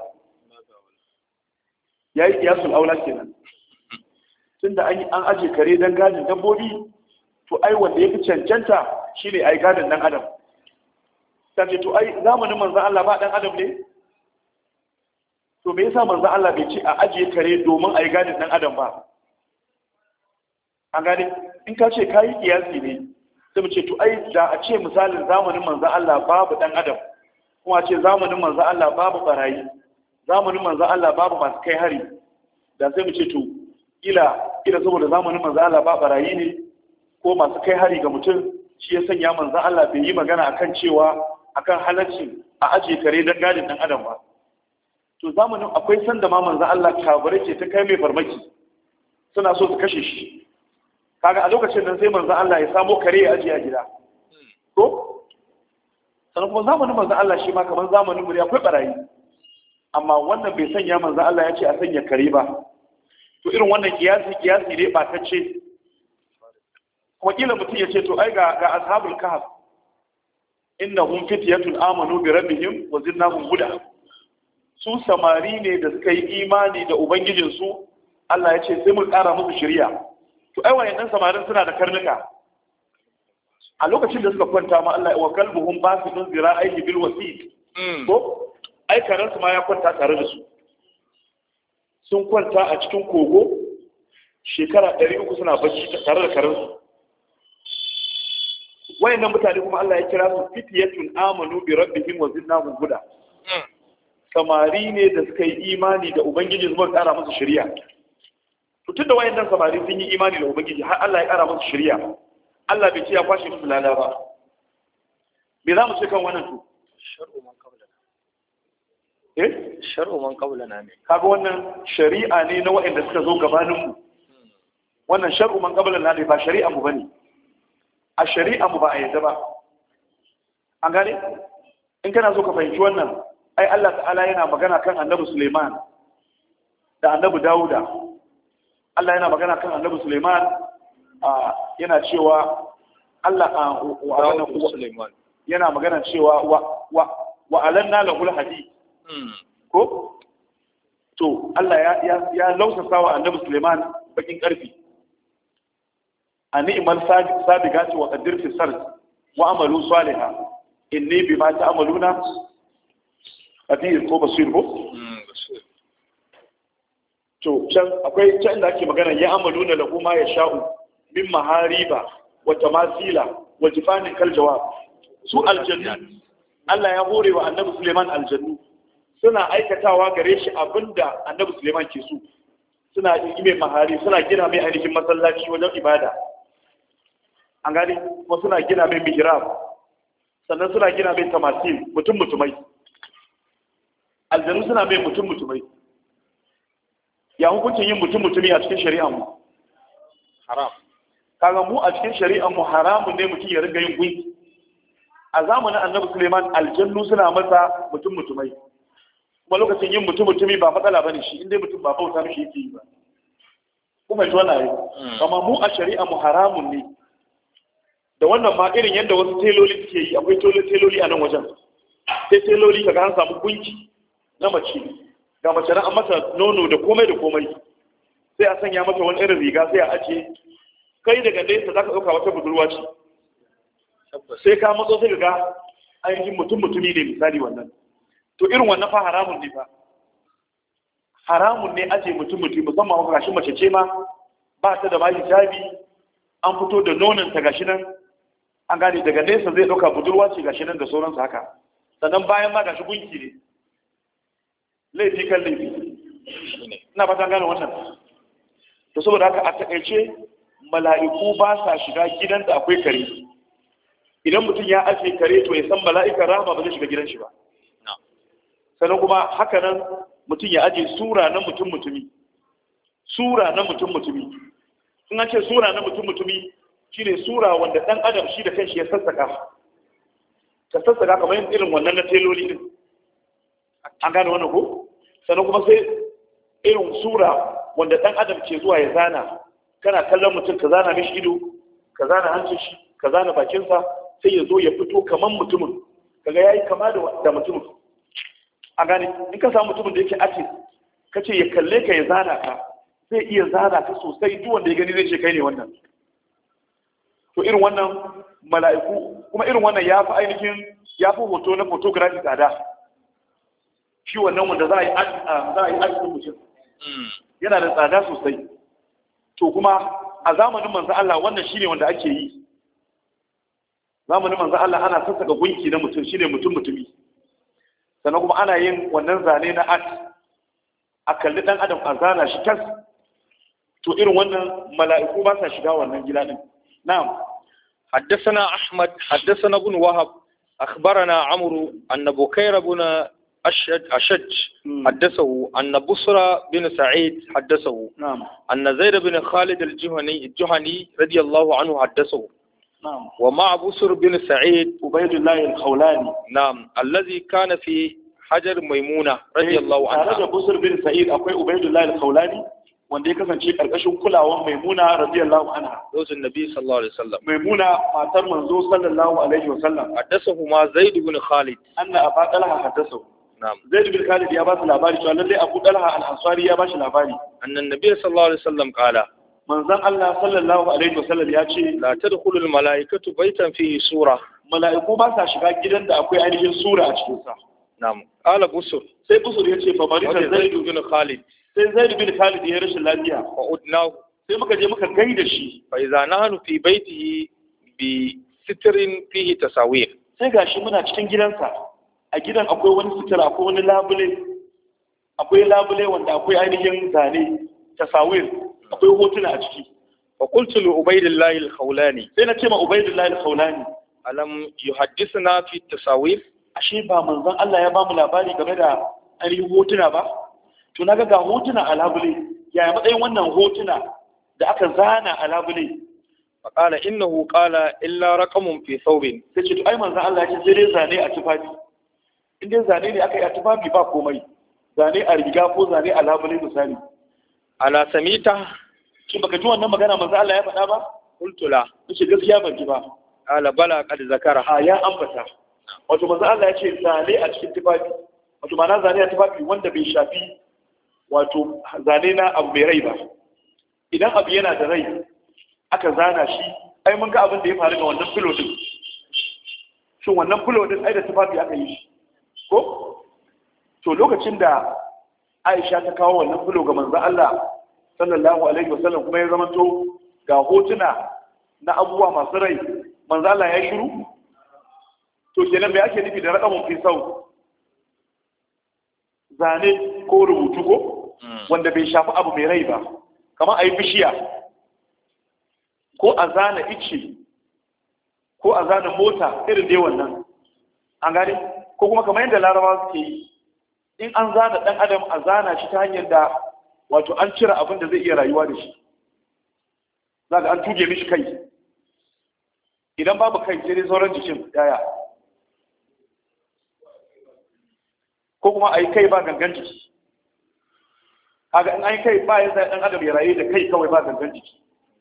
Ya yi kiyasul aula kenan. Tunda an an aje kare don gadin dabbobi, to ai wanda ya fi cancanta shine ai gadin dan adam. Sai to ai zamanin manzon Allah ba dan adam ne? To me yasa manzon Allah bai ce a aje kare domin ai gadin dan adam ba? An gane in ka ce kayi kiyasi ne, sai mu ce to ai da a ce misalin zamanin manzon Allah babu dan adam, kuma a ce zamanin manzon Allah babu barayi, zamanin manzon Allah babu masu kai hari, da sai mu ce to ila ila saboda zamanin manzon Allah ba barayi ne ko masu kai hari ga mutum, shi ya sanya manzon Allah bai yi magana akan cewa akan halaccin a aje kare dan gadin dan adam ba. To zamanin akwai sanda ma manzon Allah kabare ce ta kai mai farmaki, suna so su kashe shi. Kaga a lokacin nan sai manzon Allah ya samo kare ya ajiye a gida. Ko sannan kuma zamanin manzon Allah shi ma kamar zamanin mu ne akwai barayi, amma wannan bai sanya manzon Allah ya ce a sanya kare ba. To irin wannan kiyasi kiyasi ne ba ta ce. Kuma kila mutum ya ce to ai ga ga ashabul kahf innahum fityatun amanu bi rabbihim wa zidnahum huda. Su samari ne da suka yi imani da ubangijinsu, Allah ya ce sai mun ƙara musu shari'a. To ai wayannan samarin suna da karnuka. A lokacin da suka kwanta ma Allah wa kalbuhum basidun zira'ihi bil wasid. Ko ai karansu ma ya kwanta tare da su. Sun kwanta a cikin kogo shekara ɗari uku suna bacci tare da karansu. Wayannan mutane kuma Allah ya kira su fityatun amanu bi rabbihim wa zidnahum huda. Samari ne da suka yi imani da ubangiji zuwa ƙara musu shari'a. To tunda wayannan samari sun yi imani da ubangiji har Allah ya ƙara musu shari'a, Allah bai ce ya kwashe musu lada ba. Me za mu ce kan wannan to? Shar'u man qablana. Eh? Shar'u man qablana ne. Kaga wannan shari'a ne na wayanda suka zo gabanin mu. Wannan shar'u man qablana ne, ba shari'a mu bane. A shari'a mu ba a yadda ba. An gane? In kana so ka fahimci wannan, ai Allah ta'ala yana magana kan Annabi Suleiman da Annabi Dawuda. Allah yana magana kan Annabi Suleiman yana cewa Allah wa Suleiman yana magana cewa wa wa wa alanna lahul hadid. Ko to Allah ya ya, ya lausasa wa Annabi Suleiman bakin karfi. A ni'mal sabiqati wa qaddir fi sard wa amalu salihah inni bima ta'maluna qadir ko basir ko to can akwai can da ake magana ya amaluna lahu ma yasha'u min mahariba wa tamasila wa jifanin kal jawab. Su aljannu Allah ya hore wa Annabi Suleiman aljannu suna aikatawa gare shi abinda Annabi Suleiman ke so. Suna yi mai mahari, suna gina mai ainihin masallaci wajen ibada. An gani kuma suna gina mai mihrab, sannan suna gina mai tamasil, mutum mutumai. Aljannu suna mai mutum mutumai. Ya hukuncin yin mutum mutumi a cikin shari'ar mu? Haram. Kaga mu a cikin shari'ar mu haramun ne mutum ya riga yin gunki. A zamanin Annabi Suleiman aljannu suna masa mutum mutumai. kuma lokacin yin mutum mutumi ba matsala bane shi inda mutum ba bauta mishi yake yi ba kuma ji wannan ayi amma mu a shari'a mu haramun ne da wannan ma irin yadda wasu teloli suke yi akwai teloli a nan wajen sai teloli kaga an samu gunki na mace ga mace an mata nono da komai da komai sai a sanya mata wani irin riga sai a ajiye kai daga nesa za ka ɗauka wata budurwa ce sai ka matso sai ga ainihin mutum mutumi ne misali wannan to irin wannan fa haramun ne fa haramun ne aje mutum mutumi musamman ma gashi mace ce ma ba ta da ma hijabi an fito da nonon ta gashi nan an gane daga nesa zai ɗauka budurwa ce gashi nan da sauransu haka sannan bayan ma gashi gunki ne laifi kan laifi ina fata gane wannan to saboda haka a takaice mala'iku ba sa shiga gidan da akwai kare idan mutum ya ajiye kare to ya san mala'ikar rahama ba zai shiga gidan shi ba sannan kuma haka nan mutum ya ajiye sura na mutum mutumi sura na mutum mutumi in an ce sura na mutum mutumi shine sura wanda dan adam shi da kanshi ya sassaka ta sassaka kamar irin wannan na teloli din an gane wannan ko sannan kuma sai irin sura wanda dan adam ke zuwa ya zana kana kallon mutum ka zana mishi ido ka zana hancin shi ka zana bakinsa sai ya zo ya fito kaman mutumin kaga yayi kama da da mutumin a gane in ka samu mutumin da yake artist kace ya kalle ka ya zana ka zai iya zana ka sosai duk wanda ya gani zai ce kai ne wannan to irin wannan mala'iku kuma irin wannan ya fi ainihin ya fi hoto na photography tsada shi wannan wanda za a yi za a yi art mutum yana da tsada sosai to kuma a zamanin manzo Allah wannan shine wanda ake yi zamanin manzo Allah ana sassaka gunki na mutum shine mutum mutumi sannan kuma ana yin wannan zane na art a kalli dan adam a zana shi tas to irin wannan mala'iku ba sa shiga wannan gida din na'am حدثنا أحمد حدثنا ابن وهب أخبرنا عمرو أن بكير بن أشج, أشج حدثه أن بصرى بن سعيد حدثه نعم أن زيد بن خالد الجهني الجهني رضي الله عنه حدثه نعم ومع بصر بن سعيد عبيد الله الخولاني نعم الذي كان في حجر ميمونة رضي الله عنها هذا بصر بن سعيد أخوي عبيد الله الخولاني wanda ya kasance karkashin kulawan maimuna radiyallahu anha zawjin nabi sallallahu alaihi wasallam maimuna matar manzo sallallahu alaihi wasallam haddathahu ma zaid ibn khalid anna aba talha haddathahu na'am zaid ibn khalid ya ba su labari cewa lalle abu talha al-ansari ya ba shi labari annan nabi sallallahu alaihi wasallam qala manzon Allah sallallahu alaihi wasallam ya ce la tadkhulul malaikatu baytan fihi sura mala'iku ba sa shiga gidan da akwai ainihin sura a cikin sa na'am qala busur sai busur ya ce fa barika zaid ibn khalid sai zaid bin khalid ya rashin lafiya fa udnahu sai muka je muka gaida shi fa idza nahnu fi baitihi bi sitrin fihi tasawir sai gashi muna cikin gidansa a gidan akwai wani sitira akwai wani labule akwai labule wanda akwai ainihin zane tasawir akwai hotuna a ciki fa qultu li ubaydillah al-khawlani sai na ce ma ubaydillah al-khawlani alam yuhaddithuna fi tasawir ashe ba manzon Allah ya ba mu labari game da ainihin hotuna ba to naga ga hotuna a labule yaya matsayin wannan hotuna da aka zana a labule faqala innahu qala illa raqamun fi thawbin sai ce to ai manzon Allah ya ce sai dai zane a tufafi in dai zane ne aka yi a tufafi ba komai zane a riga ko zane a labule misali ala samita kin baka ji wannan magana manzon Allah ya faɗa ba qultu la ce gaskiya ban ji ba ala bala qad zakara a ya ambata wato manzon Allah ya ce zane a cikin tufafi wato ma'ana zane a tufafi wanda bai shafi wato zane na abu mai rai ba idan abu yana da rai aka zana shi ai mun ga abin da ya faru ga wannan filo din shin wannan filo din ai da tufafi aka yi shi ko to lokacin da Aisha ta kawo wannan filo ga manzon Allah sallallahu alaihi wasallam kuma ya zamanto ga hotuna na abubuwa masu rai manzon Allah ya shiru to kenan me ake nufi da raqamun fi sau zane ko rubutu ko wanda bai shafi abu mai rai ba kamar a yi bishiya ko a zana ice ko a zana mota irin dai wannan an gane ko kuma kamar yadda larabawa suke yi in an zana dan adam a zana shi ta hanyar da wato an cire abin da zai iya rayuwa da shi za ga an tuge mishi kai idan babu kai sai dai sauran jikin yaya ko kuma a yi kai ba gangan jiki. Kaga in an yi kai ba ya zai ɗan adam ya rayu da kai kawai ba gangan jiki.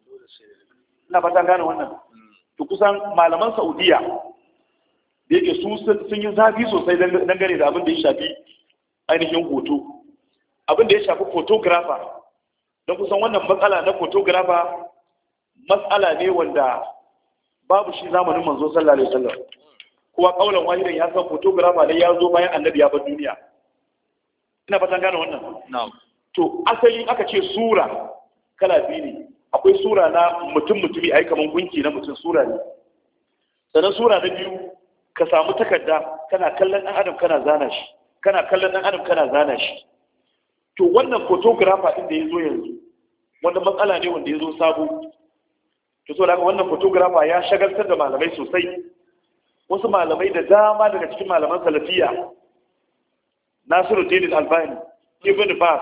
Ina fatan gane wannan. To kusan malaman Saudiya da yake su sun yi zafi sosai dangane da abin da ya shafi ainihin hoto. Abin da ya shafi photographer. Don kusan wannan matsala na photographer matsala ne wanda babu shi zamanin manzo sallallahu alaihi wasallam. Kuwa kaulan wahidan ya san photographer ne ya zo bayan annabi ya bar duniya. Ina fatan gane wannan. Na'am. To asali aka ce sura kala biyu ne. Akwai sura na mutum mutumi ai kaman gunki na mutum sura ne. Sannan sura na biyu ka samu takarda kana kallon dan adam kana zana shi. Kana kallon dan adam kana zana shi. To wannan photographer din da ya zo yanzu wannan matsala ne wanda ya zo sabo. To so daga wannan photographer ya shagaltar da malamai sosai. Wasu malamai da dama daga cikin malaman salafiya Nasiruddin Al-Albani, Ibn Baz,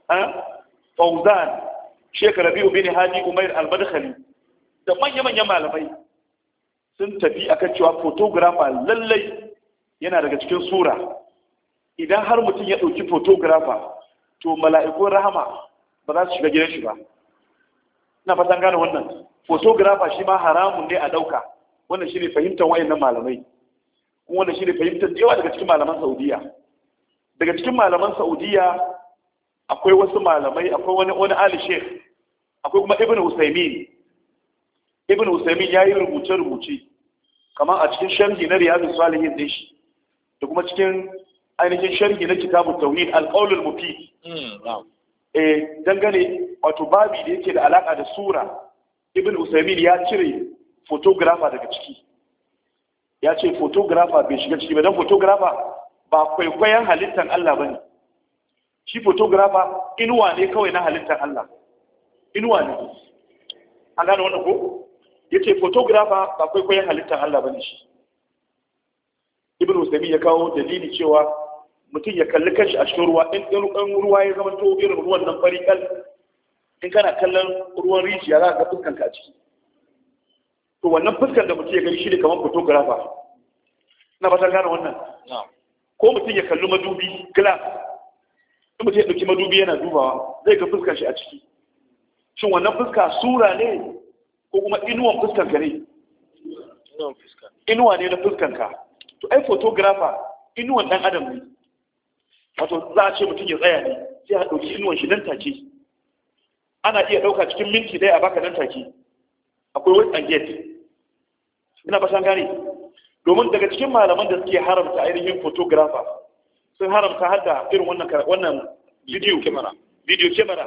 Fauzan, Sheikh Rabi'u bin Hadi Umair Al-Madkhali da manya-manyan malamai sun tafi akan cewa photographer lallai yana daga cikin sura. Idan har mutum ya ɗauki photographer to mala'ikun rahama ba za su shiga gidan shi ba. Ina fatan gane wannan. Photographer shi ma haramun ne a ɗauka. Wannan shi ne fahimtar wayannan malamai. Kuma wannan shi ne fahimtar yawa daga cikin malaman Saudiya. Daga cikin malaman Saudiya akwai wasu malamai, akwai wani wani Ali Sheikh, akwai kuma Ibn Usaymin. Ibn Usaymin ya yi rubuce-rubuce kamar a cikin sharhi na Riyadus Salihin din shi da kuma cikin ainihin sharhi na Kitabut Tauhid Al-Qawl Al-Mufid. Eh dangane wato babi da yake da alaka da sura, Ibn Usaymin ya cire photographer daga ciki. Ya ce photographer bai shiga ciki ba dan photographer ba kwaikwayon halittar Allah bane. Shi photographer inuwa ne kawai na halittar Allah. Inuwa ne. An gane wannan ko? Yace photographer ba kwaikwayon halittar Allah bane shi. Ibn Usaymin ya kawo dalili cewa mutum ya kalli kanshi a cikin ruwa, in ɗan ruwa ya zama to irin ruwan nan fari kal, in kana kallon ruwan rijiya za ka ga fuskanka a ciki. To wannan fuskar da mutum ya gani shi ne kamar photographer. Ina ba ta gane wannan. Ko mutum ya kalli madubi glass, in mutum ya ɗauki madubi yana dubawa zai ga fuskar shi a ciki. Shin wannan fuska sura ne ko kuma inuwan fuskanka ne? Inuwa ne na fuskanka. To ai photographer inuwan ɗan adam ne. Wato za a ce mutum ya tsaya ne sai a ɗauki inuwan shi nan take. Ana iya ɗauka cikin minti ɗaya a baka nan take. Akwai wait and get. Ina ba san gane. Domin daga cikin malaman da suke haramta ainihin photographer sun haramta har da irin wannan wannan video camera. Video camera.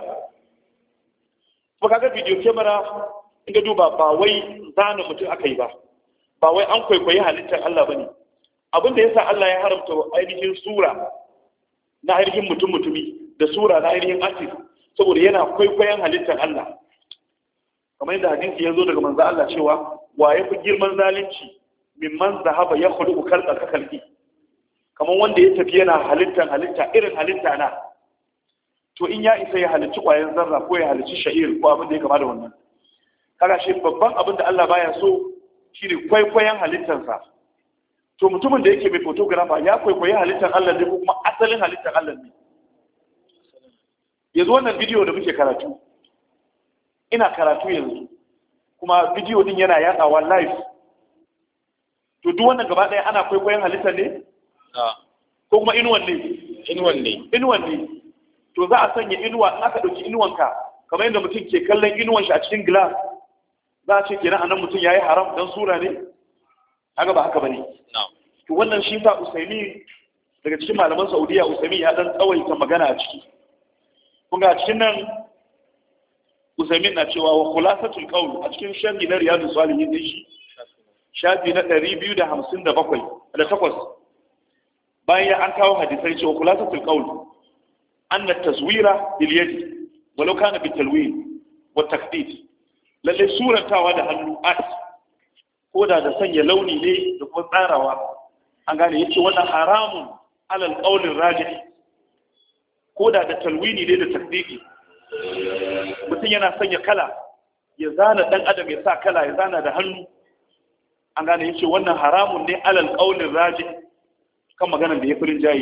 Kuma kaga video camera in ga duba ba wai zana mutum aka yi ba. Ba wai an kwaikwayi halittar Allah bane. Abin da yasa Allah ya haramta ainihin sura na ainihin mutum mutumi da sura na ainihin artist saboda yana kwaikwayon halittar Allah. Kamar yadda hadisi ya zo daga manzo Allah cewa wa ya fi girman zalunci mimman zahaba ya khuluqu khalqa ka khalqi, kamar wanda ya tafi yana halittar halitta irin halitta na, to in ya isa ya halicci ƙwayar zarra ko ya halicci sha'ir ko abin da ya kama da wannan. Kaga shi babban abin da Allah baya so shine kwaikwayon halittarsa. To mutumin da yake mai photographer ya kwaikwayi halittar Allah ne ko kuma asalin halittar Allah ne. Yanzu wannan bidiyo da muke karatu, ina karatu yanzu kuma bidiyo din yana yadawa live. To duk wannan gaba ɗaya ana kwaikwayon halittar ne? Ko kuma inuwan ne? Inuwan ne. Inuwan ne. To za a sanya inuwa in aka ɗauki inuwanka kamar yadda mutum ke kallon inuwan shi a cikin glass, za a ce kenan anan mutum ya yi haram don sura ne? Haka ba haka ba ne. To wannan shi ta Usaimi daga cikin malaman Saudiya, Usaimi ya dan tsawaita magana a ciki. Kun ga a cikin nan Usaimi na cewa wa khulasatul qawl a cikin sharhi na Riyadus Salihin din shi shafi na ɗari biyu da hamsin da bakwai da takwas bayan an kawo hadisai cewa khulasatul qawl anna taswira bil yadi walau kana bil talwin wa takdid, lalle surantawa da hannu art ko da da sanya launi ne da kuma tsarawa, an gane yace wannan haramun alal qawlin rajih, ko da da talwini ne da takdidi, mutum yana sanya kala ya zana dan adam ya sa kala ya zana da hannu, an gane yace wannan haramun ne alal qawlin rajih kan maganar da ya furin jayi.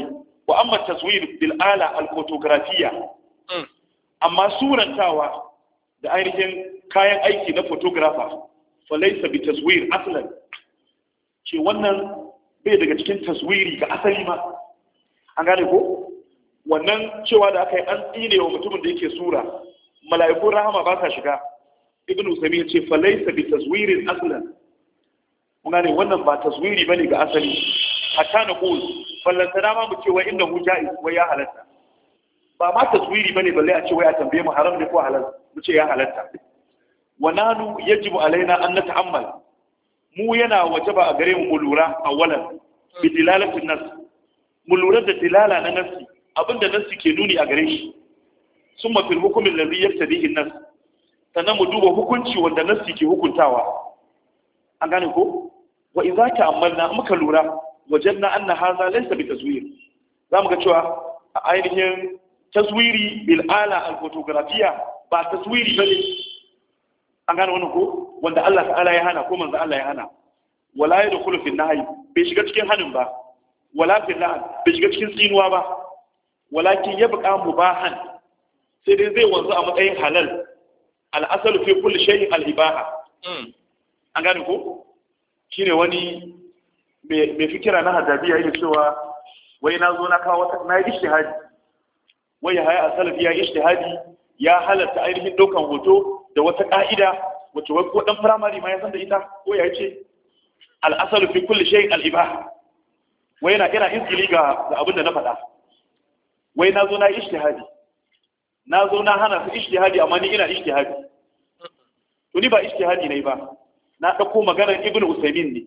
wa amma taswir bil ala al photographiya amma surantawa da ainihin kayan aiki na photographer fa laysa bi taswir aslan ce wannan bai daga cikin taswiri ga asali ma an gane ko wannan cewa da aka yi an tsine wa mutumin da yake sura mala'ikun rahama ba sa shiga ibn usaymin ya ce fa laysa bi taswirin aslan mun gane wannan ba taswiri bane ga asali hatta na qul fallantana ma mu ce wai inda hu ja'iz wai ya halatta ba ma taswiri bane balle a ce wai a tambaye mu haram ne ko halal mu ce ya halatta wa nanu yajibu alaina an nata'ammal mu yana wajaba a gare mu mu lura awalan bi dilalatin nas mu lura da dilala na nasi abinda nasi ke nuni a gare shi summa fil hukmi alladhi yaftadihi an-nas sannan mu duba hukunci wanda nasi ke hukuntawa an gane ko wa idza ta'ammalna muka lura wajanna anna hadha laysa bi taswir zamu ga cewa a ainihin taswiri bil ala al fotografiya ba taswiri bane an gane wannan ko wanda Allah ta'ala ya hana ko manzo Allah ya hana wala yadkhulu fi nahyi bai shiga cikin hanin ba wala fi la'an bai shiga cikin tsinuwa ba walakin yabqa mubahan sai dai zai wanzu a matsayin halal al asalu fi kulli shay'in al ibaha an gane ko shine wani mai fikira na hadabiya yake cewa wai na zo na kawo wata na yi ishtihadi wai ya haya a salafi ya yi ishtihadi ya halatta ainihin ɗaukan hoto da wata ƙa'ida wacce wai ko ɗan firamare ma ya san da ita ko ya ce al'asalu fi kulli shay'in al'ibaha wai yana kira izgili ga abin da na faɗa wai na zo na yi ishtihadi na zo na hana su ishtihadi amma ni ina ishtihadi to ni ba ishtihadi ne ba na ɗauko maganar ibn usaymin ne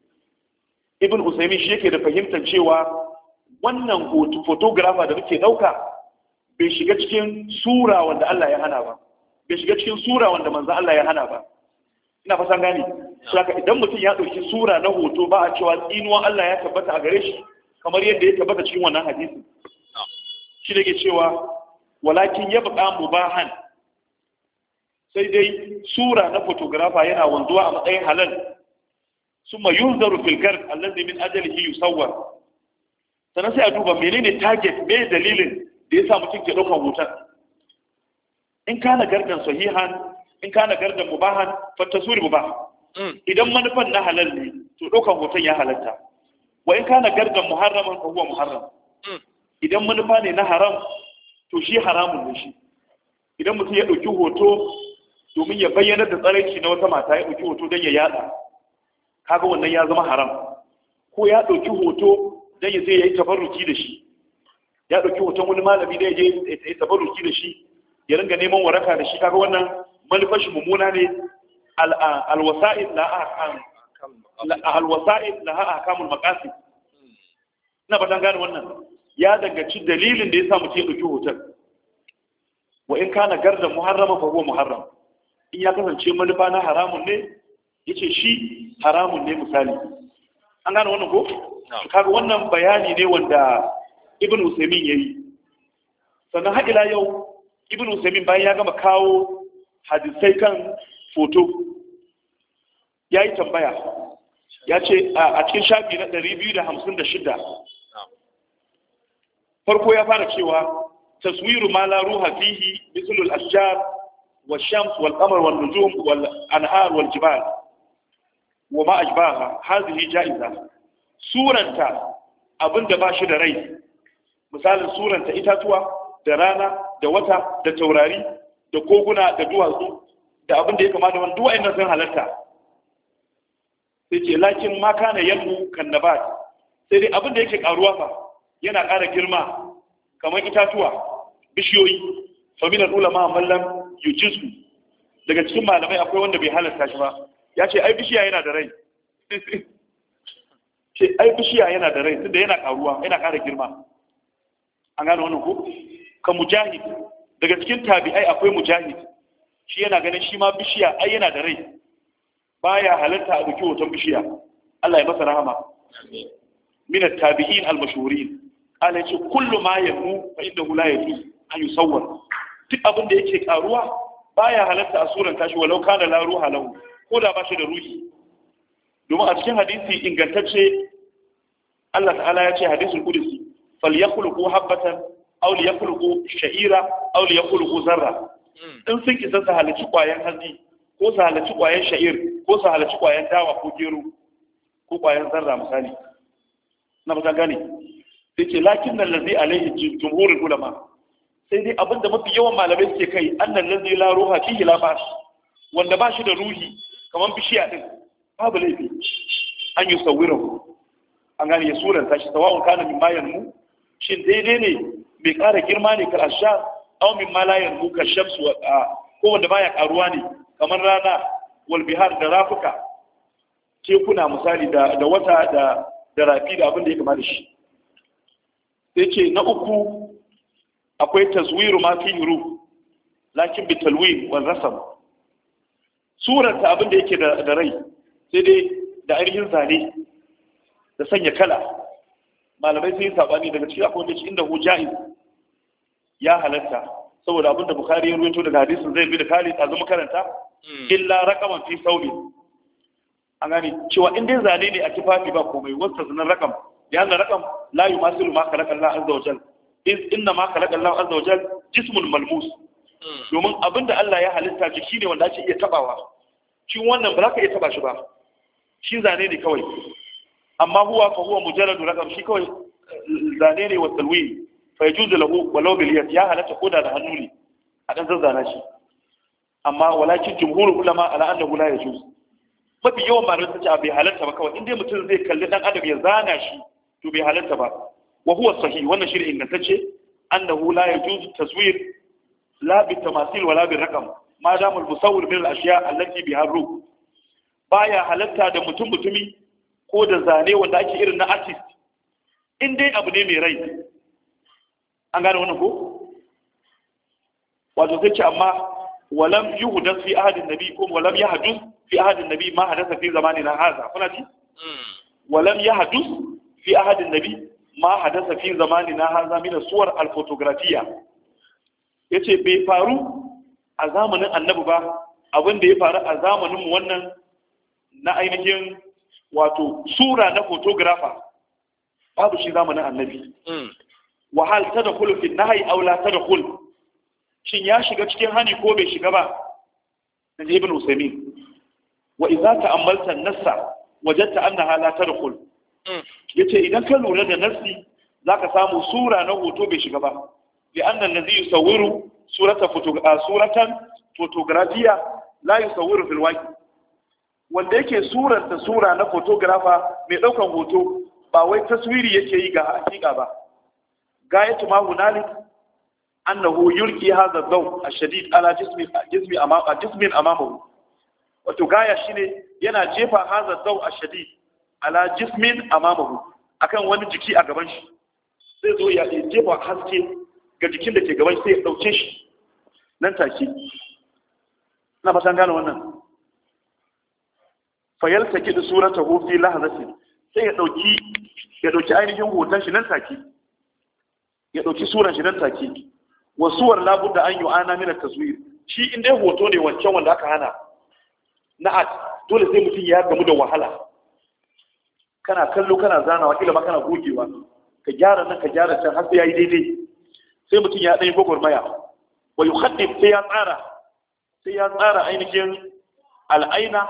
ibn usaymin shi yake da fahimtar cewa wannan hoto photographer da muke ɗauka bai shiga cikin sura wanda Allah ya hana ba bai shiga cikin sura wanda manzo Allah ya hana ba ina fasan gani saka idan mutum ya dauki sura na hoto ba a cewa tsinuwan Allah ya tabbata a gare shi kamar yadda ya tabbata cikin wannan hadisi shi da ke cewa walakin yabqa mubahan sai dai sura na photographer yana wanzuwa a matsayin halal summa yunzaru fil gard allazi min ajalihi yusawwar sannan sai a duba menene target me dalilin da yasa mutum ke daukan hoton in kana gardan sahihan in kana gardan mubahan fa taswir mubah idan manufan na halal ne to daukan hoton ya halatta wa in kana gardan muharraman fa huwa muharram idan manufa ne na haram to shi haramun ne shi idan mutum ya dauki hoto domin ya bayyana da tsaraici na wata mata ya dauki hoto don ya yada kaga wannan ya zama haram ko ya dauki hoto don ya zai yi tabarruki da shi ya dauki hoton wani malami da ya je ya yi tabarruki da shi ya ringa neman waraka da shi kaga wannan manufar shi mummuna ne alwasa'id la ahkam alwasa'id la ahkamul maqasid ina ba dan gane wannan ya danganci dalilin da yasa mutum ya dauki hoton wa in kana garda muharrama fa huwa muharram in ya kasance manufa na haramun ne yace shi haramun ne misali an gane wannan ko kaga wannan bayani ne wanda ibn usaymin yayi sannan har ila yau ibn usaymin bayan ya gama kawo hadisai kan foto yayi tambaya ya ce a cikin shafi na ɗari biyu da hamsin da shida farko ya fara cewa taswiru ma la ruha fihi mithlu al-ashjar wash-shams wal-qamar wan-nujum wal-anhar wal-jibal wa ma ajbaha hadhihi ja'iza suranta abinda ba shi da rai misalin suranta itatuwa da rana da wata da taurari da koguna da duwatsu da abinda ya kamata wannan duwa inda sun halarta sai ce lakin ma kana yanmu kan nabat sai dai abinda yake karuwa fa yana ƙara girma kamar itatuwa bishiyoyi fa min ulama man lam yujizu daga cikin malamai akwai wanda bai halarta shi ba ya ce ai bishiya yana da rai ce ai bishiya yana da rai tunda yana karuwa yana ƙara girma an gane wannan ko ka mujahid daga cikin tabi'ai akwai mujahid shi yana ganin shi ma bishiya ai yana da rai baya halarta a duki hoton bishiya Allah ya masa rahama amin min at-tabi'in al-mashhurin ala yace kullu ma yamu fa innahu la yajuz an yusawwar duk abin da yake karuwa baya halarta a suran tashi walau kana la ruha lahu ko da ba shi da ruhi domin a cikin hadisi ingantacce Allah ta'ala ya ce hadisul qudsi falyakhluqu habatan aw liyakhluqu sha'ira aw liyakhluqu zarra in sun isa su halici kwayan hatsi ko su halici kwayan sha'ir ko su halici kwayan dawa ko gero ko kwayan zarra misali na ba gane sai ce lakin nan lazi alaihi jumhurul ulama sai dai abinda mafi yawan malamai suke kai annan lazi la ruha fihi la bas wanda ba shi da ruhi kamar bishiya din babu laifi an yi sauwirin an gane ya suranta shi sawa'un kana min mayan mu shin daidai ne mai ƙara girma ne kar asha aw min malayan mu ka shamsu ko wanda baya karuwa ne kamar rana wal bihar da rafuka tekuna misali da da wata da da rafi da abin da ya kama da shi sai ce na uku akwai tazwiru ma fi ruh lakin bi talwin wal rasam surata abin da yake da rai sai dai da ainihin zane da sanya kala malamai sun yi sabani daga cikin akwai wanda inda hu ja'iz ya halatta saboda abinda bukhari ya ruwaito daga hadisin zai bi da kali ta zama karanta illa raqaman fi sawbi an gani cewa in dai zane ne a tufafi ba komai wasta zanen raqam ya anna raqam la yumasilu ma khalaqa Allah azza wa jal iz inna ma khalaqa Allah azza wa jal jismul malmus domin abinda Allah ya halitta jiki ne wanda ake iya tabawa shi wannan ba za ka iya taba shi ba shi zane ne kawai amma huwa fa huwa mujarradu raqam shi kawai zane ne wa talwi fa yajuzu lahu walau bil yad ya halatta koda da hannu ne a dan zazzana shi amma walakin jumhurul ulama ala annahu la yajuz mafi yawan malamai sun ce bai halatta ba kawai inda mutum zai kalli dan adam ya zana shi to bai halatta ba wa huwa sahih wannan shi ne ingantacce annahu la yajuz taswir la bi tamasil wala bi raqam ma dama al musawwir min al ashiya allati biha ruh baya halatta da mutum mutumi ko da zane wanda ake irin na artist in dai abu ne mai rai an gane wannan ko wato sai ce amma walam yuhdath fi ahadin nabi ko walam yahdus fi ahadin nabi ma hadatha fi zamanina hadha kuna ji walam yahdus fi ahadin nabi ma hadatha fi zamanina hadha min suwar al-photographiya yace bai faru a zamanin annabi ba abin da ya faru a zamanin mu wannan na ainihin wato sura na photographer babu shi zamanin annabi wa hal tadkhulu fi nahyi aw la tadkhul shin ya shiga cikin hani ko bai shiga ba dan ibn usaymin wa idza ta'ammalta an-nassa wajadta annaha la tadkhul yace idan ka lura da nassi zaka samu sura na hoto bai shiga ba li anna allazi yusawwiru surata suratan photographiya la yusawwiru fil waqi wanda yake suranta sura na photographer mai daukan hoto ba wai taswiri yake yi ga hakika ba gayatu ma hunalik annahu yulqi hadha ad-daw ash-shadid ala jismi jismi amama jismin amamahu wato gaya shine yana jefa hadha ad-daw ash-shadid ala jismin amamahu akan wani jiki a gaban shi sai zo ya jefa haske ga jikin da ke gaban sai ya dauke shi nan take na fatan gane wannan fayalta ki da surata hu fi lahzati sai ya dauki ya dauki ainihin hoton shi nan take ya dauki suran shi nan take wa suwar labudda an yu'ana min at-taswir shi inda hoto ne wancan wanda aka hana na art dole sai mutum ya gamu da wahala kana kallo kana zanawa kila ma kana gogewa ka gyara nan ka gyara can har sai yayi daidai sai mutum ya dai gogormaya wa yukhaddib sai ya tsara sai ya tsara ainihin al-aina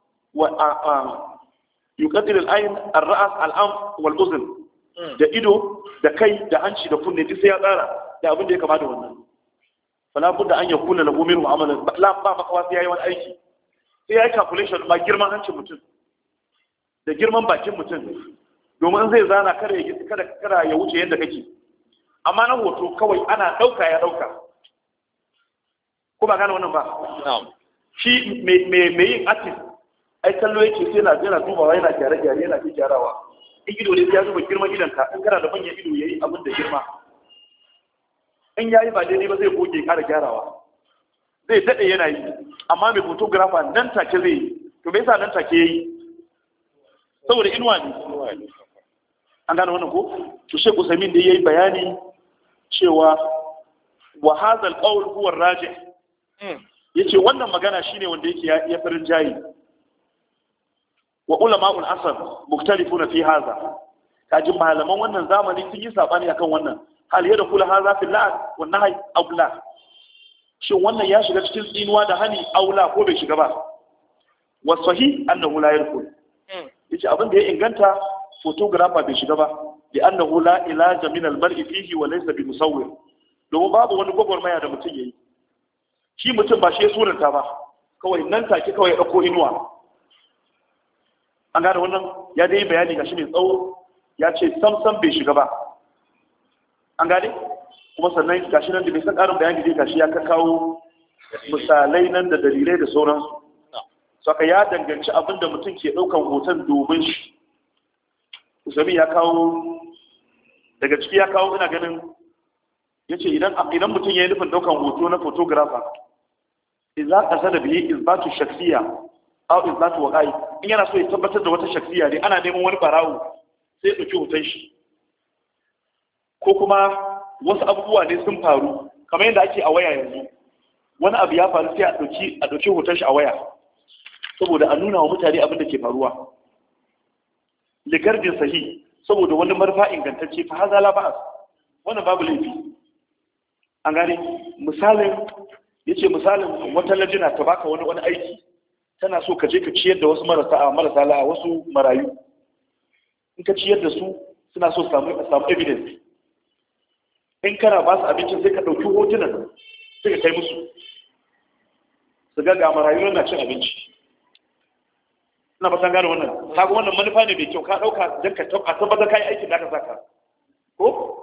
yuqaddir al-ayn ar-ra's al-anf wal-udhun da ido da kai da hanci da kunne duk sai ya tsara da abin da ya kamata wannan fala budda an yakuna lahu minhu amalan la ba makawa sai yayi wani aiki sai yayi calculation ma girman hancin mutum da girman bakin mutum domin zai zana kada ya kada kada ya wuce yadda kake amma na hoto kawai ana dauka ya dauka ko ba gane wannan ba na'am shi me me me yin artist ai kallo yake sai yana yana dubawa yana gyare gyare yana ci gyarawa in ido ne ya zuba girman idan ka in kana da manyan ido yayi abin da girma in yayi ba daidai ba zai goge kara gyarawa zai dade yana yi amma mai photographer nan take zai yi to me yasa nan take yayi saboda inuwa ne an gane wannan ko to Sheikh Usaimin da yayi bayani cewa wa hadha al-qawl huwa ar-rajih yace wannan magana shine wanda yake ya farin jayi wa ulama'ul asr muktalifuna fi hadha kaji malaman wannan zamani sun yi sabani akan wannan hal yadda kula haza fil la'an wa nahy aula shin wannan ya shiga cikin tsinuwa da hani aula ko bai shiga ba wa sahih annahu la yadkhul yace abin da ya inganta photographer bai shiga ba li annahu la ilaja min al mar'i fihi wa laysa bi musawwir domin babu wani gwagwarmaya da mutum yayi shi mutum ba shi ya suranta ba kawai nan take kawai ya dauko inuwa an gane wannan ya dai bayani gashi mai tsawo ya ce sam sam bai shiga ba an gane kuma sannan gashi nan da bai san karin bayani dai gashi ya ka kawo misalai nan da dalilai da sauransu saka ya danganci abinda mutum ke daukan hoton domin shi Usami ya kawo daga ciki ya kawo ina ganin yace idan idan mutum ya yi nufin daukan hoto na photographer idza qasada bihi isbatu shakhsiyya aw isbatu waqa'i in yana so ya tabbatar da wata shakhsiyya ne ana neman wani barawo sai ya dauki hoton shi ko kuma wasu abubuwa ne sun faru kamar yadda ake a waya yanzu wani abu ya faru sai a dauki a dauki hoton shi a waya saboda a nuna wa mutane abin da ke faruwa ligardin sahi saboda wani marfa ingantacce fa haza la ba'as wannan babu laifi an gane misalin yace misalin wata lajina ta baka wani wani aiki tana so ka je ka ciyar da wasu marasa marasa la wasu marayu in ka ciyar da su suna so su samu samu evidence in kana ba su abincin sai ka dauki hotunan sai ka kai musu su ga ga marayu na cin abinci ina fatan gane wannan kaga wannan manufa ne mai kyau ka dauka dan ka tabbatar kai aikin da aka saka ko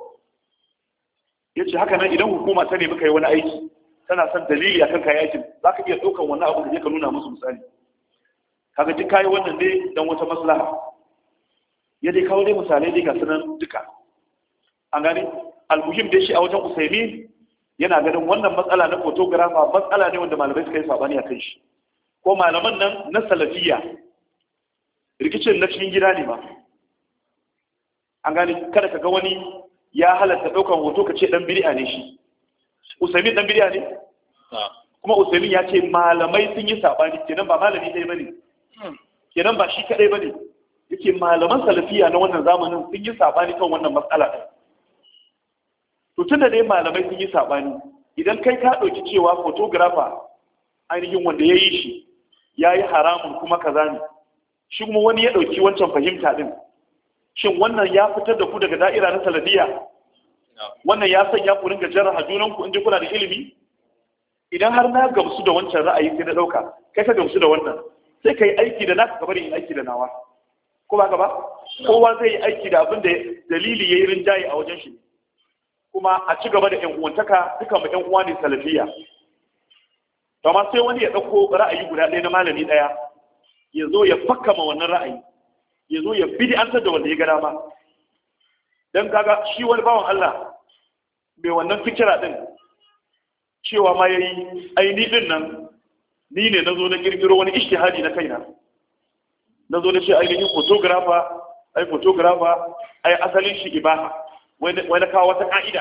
yace haka nan idan hukuma ta nemi kai wani aiki tana son dalili akan kai aikin zaka iya daukan wannan abu da je ka nuna musu misali kaga duk kai wannan ne dan wata maslaha ya dai kawo dai misalai dai ga sunan duka an gane almuhim dai shi a wajen Usaimin yana ganin wannan matsala na photographer matsala ne wanda malamai suka yi sabani akan shi ko malaman nan na salafiyya rikicin na cikin gida ne ba an gane kada ka ga wani ya halatta daukan hoto ka ce dan bid'a ne shi Usaimin dan bid'a ne kuma Usaimin ya ce malamai sun yi sabani kenan ba malami dai bane kenan ba shi kadai bane yake malaman salafiya na wannan zamanin sun yi sabani kan wannan matsala din to tunda dai malamai sun yi sabani idan kai ka dauki cewa photographer ainihin wanda yayi shi yayi haramun kuma kaza ne shi kuma wani ya ɗauki wancan fahimta ɗin shin wannan ya fitar da ku daga da'ira na salafiya wannan ya sanya ku ringa jarraha junanku in ji kuna da ilimi idan har na gamsu da wancan ra'ayi sai na ɗauka kai ka gamsu da wannan sai ka yi aiki da naka ka bari yin aiki da nawa ko ba ka ba kowa zai yi aiki da abin da dalili ya yi rinjaye a wajen shi kuma a ci gaba da ƴan uwantaka duka mu ƴan uwa ne salafiya to amma sai wani ya ɗauko ra'ayi guda ɗaya na malami ɗaya ya zo ya fakama wannan ra'ayi ya zo ya bid'antar da wanda ya gada ma dan kaga shi wani bawan Allah mai wannan fikira din cewa ma yayi ai ni din nan ni ne nazo na kirkiro wani ijtihadi na kaina nazo na ce ai ni photographer ai photographer ai asalin shi ibaha wai na kawo wata ka'ida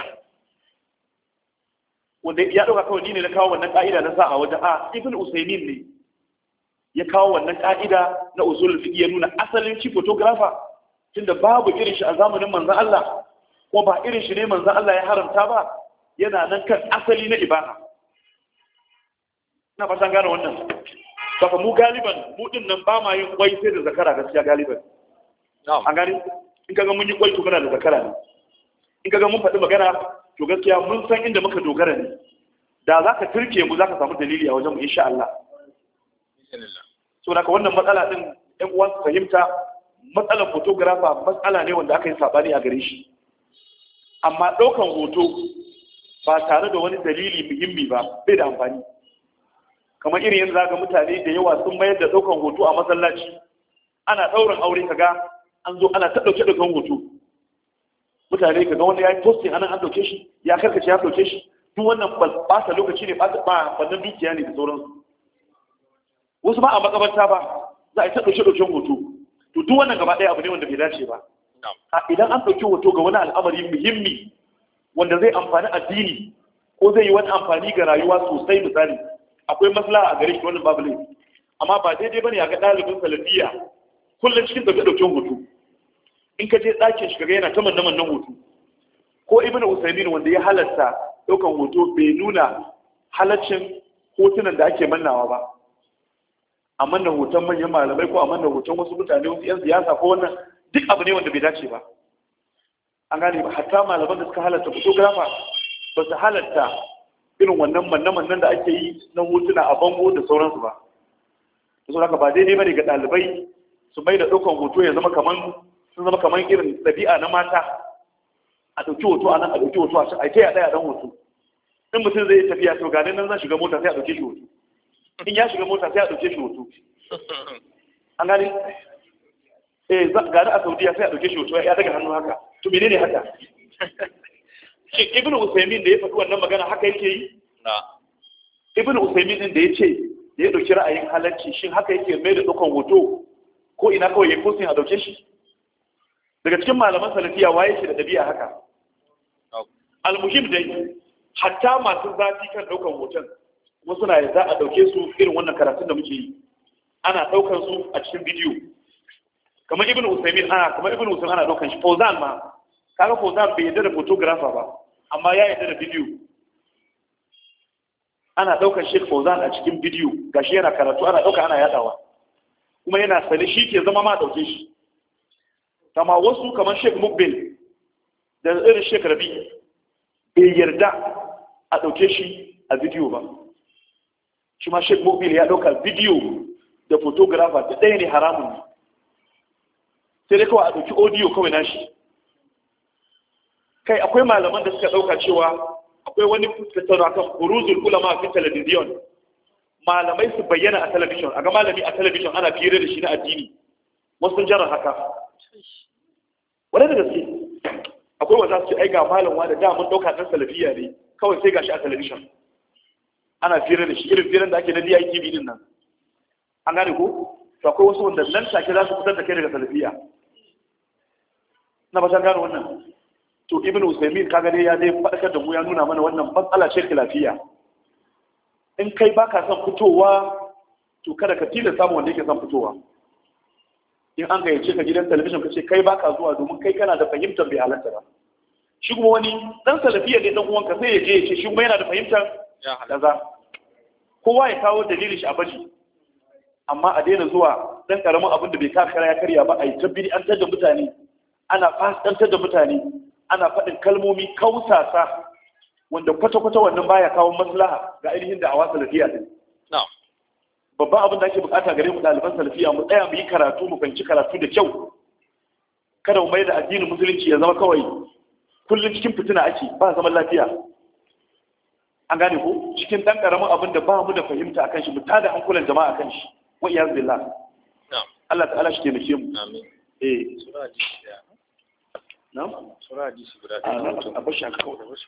wanda ya dauka kawai ni ne na kawo wannan ka'ida na sa a wajen a Ibn Usaymin ne ya kawo wannan ka'ida na usulul fiqh ya nuna asalin shi photographer tunda babu irin shi a zamanin manzon Allah ko ba irin shi ne manzon Allah ya haramta ba yana nan kan asali na ibaha ina fatan gane wannan saka mu galiban mu din nan ba ma yin kwai sai da zakara gaskiya galiban an gani in kaga mun yi kwai to muna da zakara ne in kaga mun faɗi magana to gaskiya mun san inda muka dogara ne da zaka turke mu zaka samu dalili a wajen mu insha Allah so daga wannan matsala din ɗan uwan su fahimta matsalar photographer matsala ne wanda aka yi sabani a gare shi amma ɗaukan hoto ba tare da wani dalili muhimmi ba bai da amfani kamar irin yanzu zaka mutane da yawa sun mayar da ɗaukan hoto a masallaci ana ɗaurin aure kaga an zo ana ta ɗauke ɗaukan hoto mutane kaga wanda ya yi posting anan an ɗauke shi ya karkace ya ɗauke shi duk wannan ba ta lokaci ne ba wannan dukiya ne da sauransu wasu ba a makabarta ba za a yi ta ɗauke ɗauken hoto to duk wannan gaba ɗaya abu ne wanda bai dace ba a idan an ɗauki hoto ga wani al'amari muhimmi wanda zai amfani addini ko zai yi wani amfani ga rayuwa sosai misali akwai maslaha a gare shi wannan babu laifi amma ba daidai bane a ga ɗalibin salafiya kullum cikin ɗauke ɗauken hoto in ka je ɗakin shi kaga yana ta manna mannan hoto ko ibn usaimin wanda ya halatta ɗaukan hoto bai nuna halaccin hotunan da ake mannawa ba a manna hoton manyan malamai ko a manna hoton wasu mutane wasu yan siyasa ko wannan duk abu ne wanda bai dace ba an gane ba hatta malaman da suka halatta photographer ba su halatta irin wannan manne-mannen da ake yi na hotuna a bango da sauransu ba da sau haka ba daidai bane ga ɗalibai su mai da ɗaukan hoto ya zama kaman sun zama kaman irin ɗabi'a na mata a ɗauki hoto a nan a ɗauki hoto a can a kai a ɗaya ɗan hoto in mutum zai tafiya to gane nan zan shiga mota sai a ɗauke shi hoto in ya shiga mota sai a ɗauke shi hoto an gane eh gane a saudiya sai a ɗauke shi hoto ya daga hannu haka to menene haka shi ibnu usaimin da ya faɗi wannan magana haka yake yi na ibnu usaimin din da ya ce da ya ɗauki ra'ayin halarci shin haka yake mai da ɗaukan hoto ko ina kawai ya kosin a ɗauke shi daga cikin malaman salafiya waye shi da ɗabi'a haka almuhim dai hatta masu zafi kan ɗaukan hoton wasu na yadda a ɗauke su irin wannan karatun da muke yi ana ɗaukar su a cikin bidiyo kamar ibn usaimin ana kamar ibn usaimin ana ɗaukar shi fauzan ma kaga fauzan bai yadda da photographer ba amma ya yadda da bidiyo ana ɗaukar shi fauzan a cikin bidiyo gashi yana karatu ana ɗauka ana yadawa kuma yana sani shi ke zama ma ɗauke shi kama wasu kamar sheik mukbil da irin sheik rabi bai yarda a ɗauke shi a bidiyo ba shi ma sheik mukbil ya ɗauka bidiyo da photographer da ɗaya ne haramun ne sai dai kawai a ɗauki audio kawai nashi kai akwai malaman da suka ɗauka cewa akwai wani tattauna kan buruzul ulama fi television malamai su bayyana a television a ga malami a television ana fira da shi na addini wasu jarar haka wani da gaske akwai wanda su ce ai ga malamwa da damun ɗauka ɗan salafiya ne kawai sai gashi a television ana fira da shi irin firan da ake na D I T V din nan an gane ko to akwai wasu wanda nan take za su fitar da kai daga salafiya na ba ta gano wannan to ibn usaimin kaga dai ya dai faɗakar da mu ya nuna mana wannan matsala ce lafiya in kai baka son fitowa to kada ka tilasta samu wanda yake son fitowa in an gayyace ka gidan talabijin ka ce kai baka zuwa domin kai kana da fahimtar bai halatta ba shi kuma wani dan salafiya ne dan uwanka sai ya je ya ce shi kuma yana da fahimtar kaza kowa ya kawo dalilin shi a baji amma a daina zuwa dan karamin abin da bai kakara ya karya ba a yi tabbiri an tada mutane ana fasikantar da mutane ana faɗin kalmomi kausasa wanda kwata-kwata wannan baya kawo maslaha ga ainihin da awa salafiya din babban abin da ake bukata gare mu ɗaliban salafiya mu tsaya mu yi karatu mu fahimci karatu da kyau kada mu mai da addinin musulunci ya zama kawai kullum cikin fitina ake ba zaman lafiya an gane ko cikin ɗan ƙaramin abin da ba mu da fahimta akan shi mu tada hankulan jama'a akan shi wa iyaz billah Allah ta'ala shi taimake mu amin eh sura hadisi da na'am sura hadisi guda ɗaya a bashi aka kawo da bashi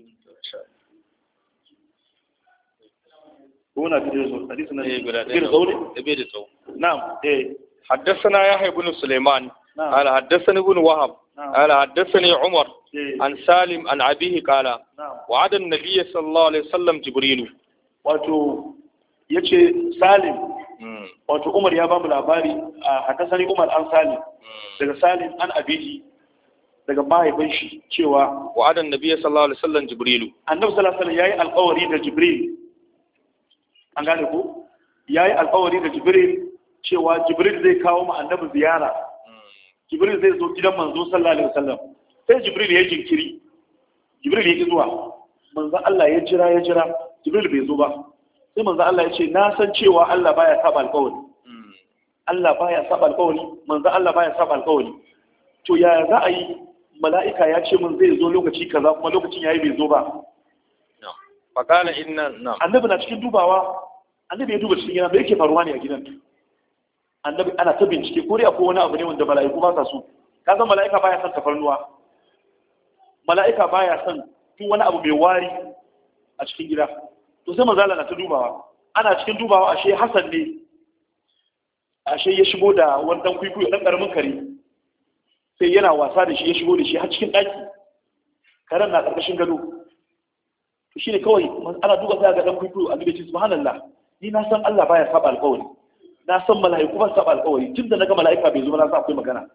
هنا في حديثنا غير قولي غير قولي نعم ايه حدثنا يحيى بن سليمان قال حدثني ابن وهب قال حدثني عمر عن سالم عن أبيه قال وعد النبي صلى الله عليه وسلم جبريل wato yace Salim wato Umar ya ba mu labari haddathani Umar an Salim daga Salim an abihi daga mahaifin shi cewa wa'ada annabi sallallahu alaihi wasallam Jibril annabi sallallahu alaihi wasallam yayi alƙawari da Jibril an gane ko yayi alƙawari da Jibril cewa Jibril zai kawo mu annabi ziyara Jibril zai zo gidan manzo sallallahu alaihi wasallam sai Jibril ya jinkiri Jibril ya ki zuwa manzo Allah ya jira ya jira Jibril bai zo ba sai manzo Allah ya ce na san cewa Allah baya saba alƙawari Allah baya saba alƙawari manzo Allah baya saba alƙawari to ya za a yi mala'ika ya ce mun zai zo lokaci kaza kuma lokacin yayi bai zo ba faqala inna na annabi na cikin dubawa annabi ya duba cikin gidan da yake faruwa ne a gidan annabi ana ta bincike ko dai akwai wani abu ne wanda mala'iku ba sa so ka san mala'ika baya son tafarnuwa mala'ika baya son duk wani abu mai wari a cikin gida to sai manzo Allah na ta dubawa ana cikin dubawa ashe Hassan ne ashe ya shigo da wani dan kuikuyo dan karamin kare sai yana wasa da shi ya shigo da shi har cikin daki karen na karkashin gado to shine kawai ana duba sai ga dan kuikuyo a gidan subhanallah ni na san Allah baya saba alƙawari na san mala'iku ba saba alƙawari tunda naga mala'ika bai zo ba na san akwai magana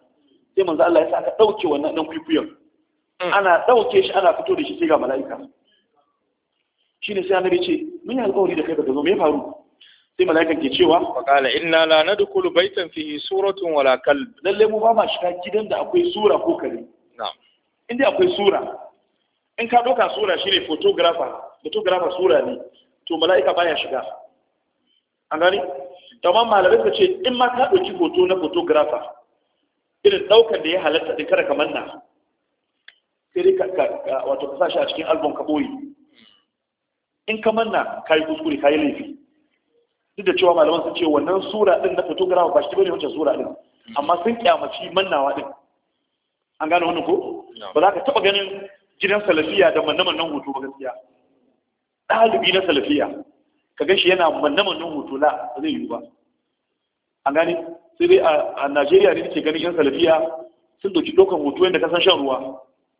sai manzo Allah ya sa aka dauke wannan dan kwikwiyon ana dauke shi ana fito da shi sai ga mala'ika shine sai annabi ce mun yi alƙawari da kai daga zo me ya faru sai mala'ikan ke cewa faqala inna la nadkhulu baytan fihi suratun wala kalb lalle mu ba ma shiga gidan da akwai sura ko kare na'am inda akwai sura in ka doka sura shine photographer photographer sura ne to mala'ika baya shiga an gani tamam malamai suka ce in ma ka dauki hoto na photographer irin daukar da ya halatta din kada ka manna sai dai ka wato ka sashi a cikin album ka boye in ka manna kai kuskure kai laifi duk da cewa malaman sun ce wannan sura din na photographer ba shi bane wancan sura din amma sun kyamaci mannawa din an gane wannan ko ba za ka taba ganin gidan salafiya da manne-mannen hoto ba gaskiya ɗalibi na salafiya ka gan shi yana manne-mannen hoto la ba zai yiwu ba an gane sai dai a Najeriya ne nake ganin yan salafiya sun doki dokan hoto yadda ka san shan ruwa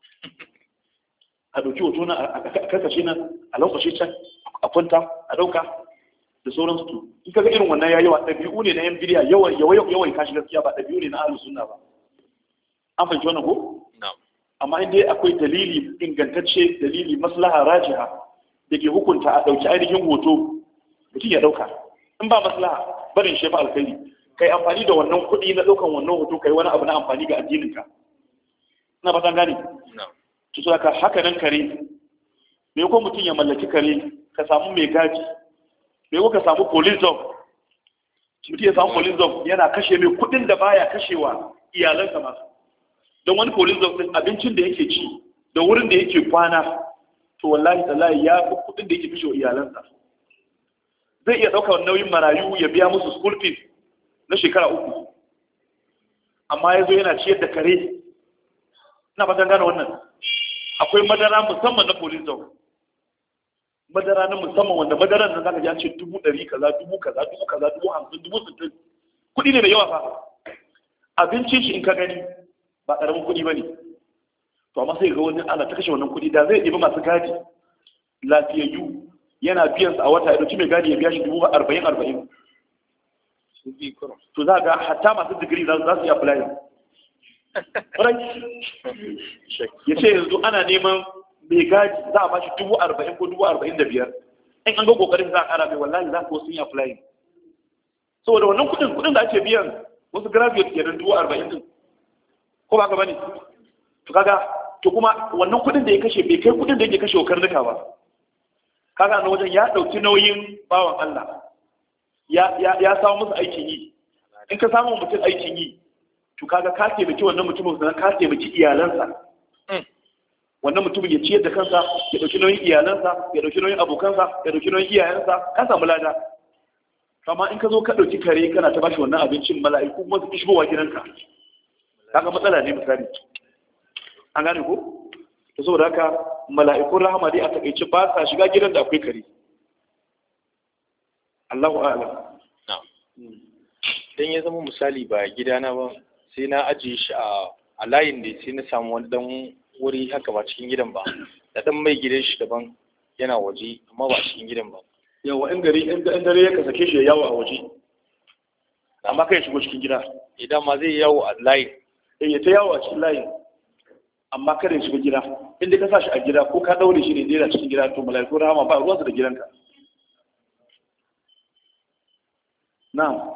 a doki hoto na a karkashe nan a lokacin can a kwanta a dauka da sauran su in kaga irin wannan yayi wa dabi'u ne na yan bidiya yawan yawan yawan kashi gaskiya ba dabi'u ne na ahlus sunna ba an fahimci wannan ko na'am amma in dai akwai dalili ingantacce dalili maslaha rajiha da ke hukunta a dauki ainihin hoto mutum ya dauka in ba maslaha barin shefa alkhairi kai amfani da wannan kuɗi na daukan wannan hoto kai wani abu na amfani ga addininka ina ba san gane na'am to saka haka nan kare me ko mutum ya mallaki kare ka samu mai gaji me ko ka samu police dog mutum ya samu police dog yana kashe mai kuɗin da baya kashewa iyalansa ma don wani police dog din abincin da yake ci da wurin da yake kwana to wallahi tallahi ya fi kuɗin da yake kashe wa iyalansa zai iya ɗaukar nauyin marayu ya biya musu school fees na shekara uku amma ya zo yana ciyar da kare ina fatan gane wannan akwai madara musamman na police dog madara na musamman wanda madaran nan zaka ji an ce dubu ɗari kaza dubu kaza dubu kaza dubu hamsin dubu sittin kuɗi ne da yawa fa abincin shi in ka gani ba ƙaramin kuɗi ba ne to amma sai ga wani ana ta kashe wannan kuɗi da zai ɗiba masu gadi lafiyayyu yana biyan sa a wata ya ɗauki mai gadi ya biya shi dubu arba'in arba'in to za ga hatta masu digiri za su yi apply ya ce yanzu ana neman mai gadi za a bashi dubu arba'in ko dubu arba'in da biyar in an ga kokarin za a kara mai wallahi za ku sun yi applying saboda wannan kudin kudin da ake biyan wasu graduate ke nan dubu arba'in din ko ba ka bane to kaga to kuma wannan kudin da ya kashe bai kai kudin da yake kashe wa karnuka ba kaga na wajen ya dauki nauyin bawan Allah ya ya ya samu musu aikin yi in ka samu mutum aikin yi to kaga ka taimaki wannan mutumin sannan ka taimaki iyalansa wannan mutumin ya ciyar da kansa ya dauki nauyin iyalansa ya dauki nauyin abokansa ya dauki nauyin iyayensa ka samu lada amma in ka zo ka dauki kare kana ta bashi wannan abincin mala'iku kuma su shigowa gidanka kaga matsala ne misali an gane ko to saboda haka mala'ikun rahama dai a takaice ba sa shiga gidan da akwai kare Allahu a'lam na'am dan ya zama misali ba gidana ba sai na ajiye shi a a layin da sai na samu wani dan wuri haka ba cikin gidan ba da dan mai gidan shi daban yana waje amma ba cikin gidan ba yawa in gari in dare ya ka sake shi ya yawo a waje amma kai shigo cikin gida idan ma zai yawo a layin eh ya ta yawo a cikin layin amma kada ya shiga gida inda ka sa shi a gida ko ka daure shi ne dai cikin gida to mala'iku rahama ba ruwansu da gidanka na'am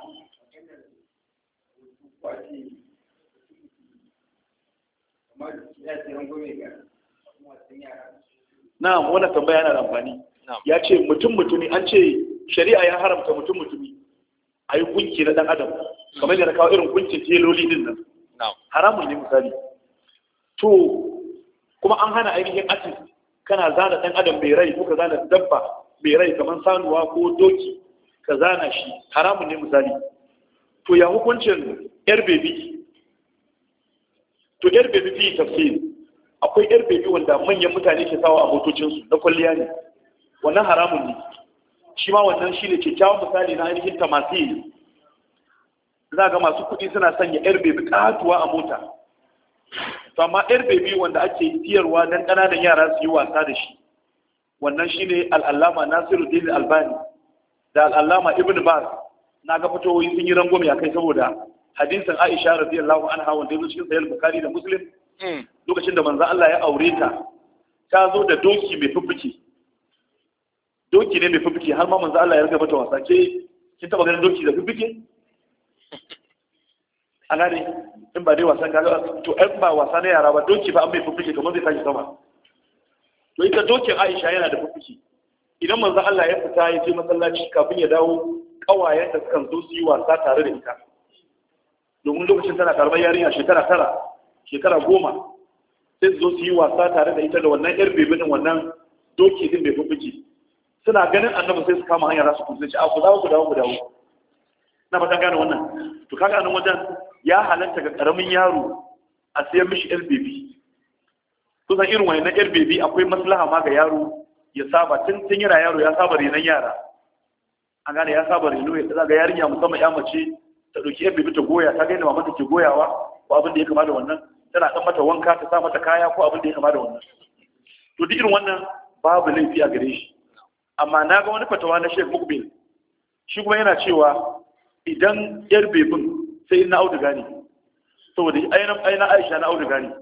na'am wannan tambaya yana da amfani ya ce mutum mutumi an ce shari'a ya haramta mutum mutumi a yi kunki na dan adam kamar da na kawo irin kunkin teloli din nan haramun ne misali to kuma an hana ainihin artist kana zana dan adam mai rai ko ka zana dabba mai rai kamar sanuwa ko doki ka zana shi haramun ne misali to ya hukuncin yar bebi to yar bebi fi tafsir akwai yar bebi wanda manyan mutane ke sawa a motocinsu na kwalliya ne wannan haramun ne shi ma wannan shi ne kyakkyawan misali na ainihin tamasi za ga masu kuɗi suna sanya yar bebi katuwa a mota to amma yar bebi wanda ake siyarwa don ƙananan yara su yi wasa da shi wannan shi ne al'allama Nasiruddin Albani da al'allama Ibn Baz na ga fitowoyi sun yi rangwame a kai saboda hadisin Aisha radiyallahu anha wanda yake cikin sahih Bukhari da Muslim lokacin da manzo Allah ya aure ta ta zo da doki mai fuffuke doki ne mai fuffuke har ma manzo Allah ya riga mata wasa ke kin taba ganin doki da fuffuke a gane in ba dai wasan kaga to ai ba wasa na yara ba doki ba an mai fuffuke kamar zai tashi sama to ita dokin Aisha yana da fuffuke idan manzo Allah ya fita ya je masallaci kafin ya dawo kawayen da sukan zo su yi wasa tare da ita domin lokacin tana karbar yarinya shekara tara shekara goma sai su zo su yi wasa tare da ita da wannan yar bebe din wannan doki din bai fuffuke suna ganin annabi sai su kama hanyar rasu kuma sai a ku dawo ku dawo ku dawo na fatan gane wannan to kaga nan wajen ya halatta ga karamin yaro a sayan mishi yar bebe kusan irin wannan yar bebe akwai maslaha ma ga yaro ya saba tun tun yana yaro ya saba renon yara an gane ya saba reno ya zaga yarinya musamman ya mace ta dauki yar bebe ta goya ta gaina mamanta ke goyawa ko abin da ya kama da wannan tana dan mata wanka ta sa mata kaya ko abin da ya kama da wannan to duk irin wannan babu laifi a gare shi amma na ga wani fatawa na Sheikh Mukbil shi kuma yana cewa idan yar bebin sai na auduga ne saboda ainihin ainihin Aisha na auduga ne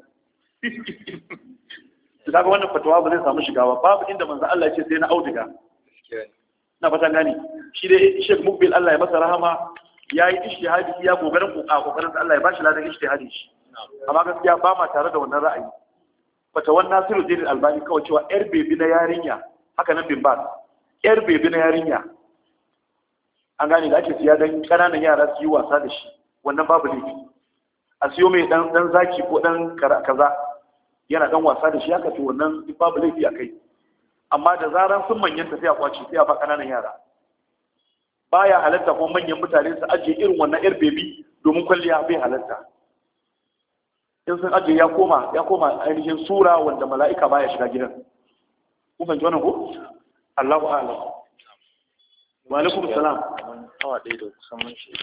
su kaga wannan fatawa ba zai samu shigawa babu inda manzo Allah ya ce sai na auduga na fatan gani shi dai Sheikh Mukbil Allah ya masa rahama ya yi ishtihadi ya kokarin a kokarin Allah ya bashi ladan ishtihadi shi amma gaskiya ba ma tare da wannan ra'ayi fatawan Nasiruddin Albani kawai cewa yar bebi na yarinya haka nan bin ba yar bebi na yarinya an gane da ake siya dan kananan yara su yi wasa da shi wannan babu laifi a siyo mai dan dan zaki ko dan kaza yana dan wasa da shi haka to wannan babu laifi a kai amma da zaran sun manyanta sai a kwace sai a ba kananan yara baya halatta kuma manyan mutane su ajiye irin wannan yar bebi domin kwalliya bai halatta in sun ajiye ya koma ya koma ainihin sura wanda mala'ika baya shiga gidan ku fahimci wannan ko Allahu a'lam wa alaikum salam awa ɗaya da kusan mun shi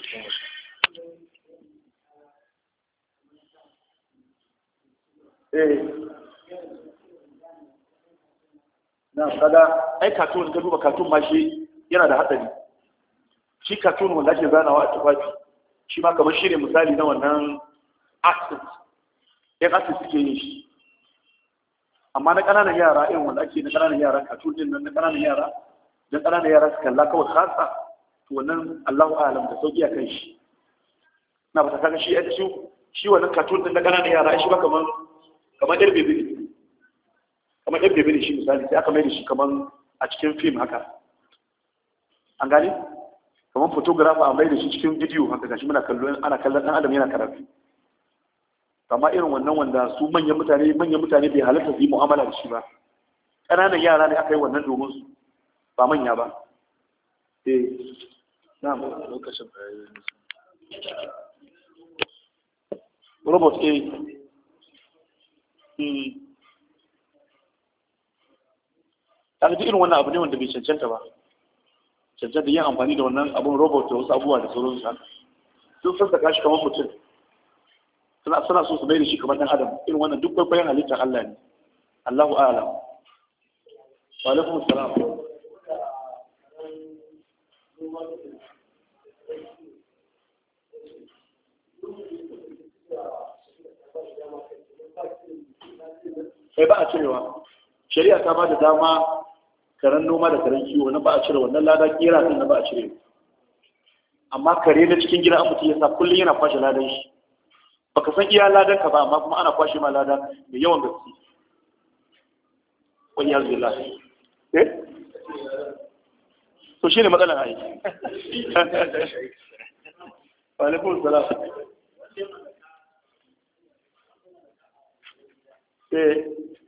eh na kada ai cartoon ka duba cartoon ma shi yana da hatsari shi cartoon wanda ake zanawa a tufafi shi ma kamar shi ne misali na wannan artist ɗan artist suke yin shi amma na ƙananan yara irin wanda ake na ƙananan yara cartoon din nan na ƙananan yara da ƙananan yara su kalla kawai khasa to wannan Allahu a'lam da sauki a kai shi na ba ta kaga shi shi shi wannan cartoon din na ƙananan yara shi ba kamar kamar ɗan bebe ne kamar ɗan bebe ne shi misali sai aka mai da shi kamar a cikin film haka an gane kamar photographer a mai da shi cikin video haka gashi muna kallon ana kallon ɗan adam yana karatu amma irin wannan wanda su manyan mutane manyan mutane bai halatta su yi mu'amala da shi ba ƙananan yara ne aka yi wannan domin su ba manya ba eh na lokacin robot eh ta ji irin wannan abu ne wanda bai cancanta ba cancanta yin amfani da wannan abun robot da wasu abubuwa da sauransu haka sun sassaka shi kamar mutum suna suna so su mai da shi kamar ɗan adam irin wannan duk kwaikwayon halittar Allah ne Allahu a'lam wa alaikum assalam sai ba a cirewa shari'a ta ba da dama karen noma da karen kiwo na ba a cire wannan lada kera din na ba a cire amma kare na cikin gida an mutum ya sa kullum yana kwashe ladan shi baka san iya ladan ka ba amma kuma ana kwashe ma lada mai yawan gaske wani yanzu lafi eh to shi ne matsalar aiki alaikun salam eh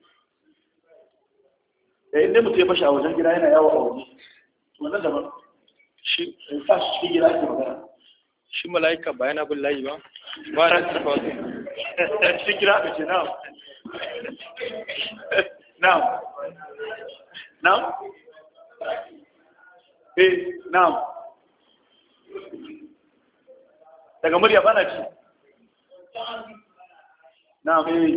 eh inda mutum ya fashi a wajen gida yana yawo a waje wannan daban shi sa shi cikin gida ake magana shi mala'ika ba yana bin layi ba ba na tafa cikin gida aka ce na'am na'am na'am eh na'am daga murya bana ci na'am eh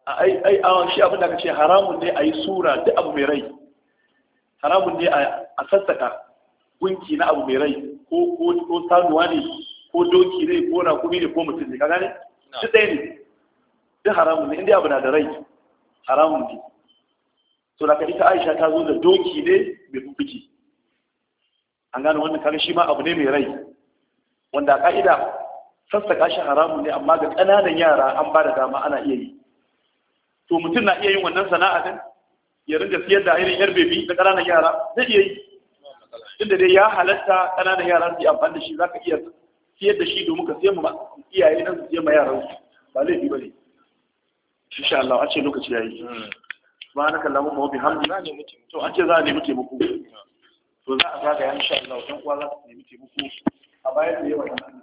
ai ai a shi abin da aka ce haramun ne a yi sura duk abu mai rai, haramun ne a sassaka gunki na abu mai rai, ko ko ko sanuwa ne, ko doki ne, ko rakumi ne, ko mutum ne, ka gane duk ɗaya ne, duk haramun ne inda abu na da rai, haramun ne. To da ita Aisha ta zo da doki ne mai fuffuki, an gane wannan, kaga shi ma abu ne mai rai, wanda a ka'ida sassaka shi haramun ne, amma ga ƙananan yara an ba da dama ana iya yi. To mutum na iya yin wannan sana'a din, ya ringa siyar da irin yar bebi da ƙananan yara, zai iya yi, inda dai ya halatta ƙananan yara su yi amfani da shi, za ka iya siyar da shi domin ka siyan ma iyaye nan su siyan ma yaran su, ba laifi ba ne. Insha Allah, an ce lokaci ya yi. Ba na kallon mu bihamdi, to an ce za a nemi taimako, to za a zagaya insha Allah, ɗan uwa za su nemi taimako a bayan da yawa.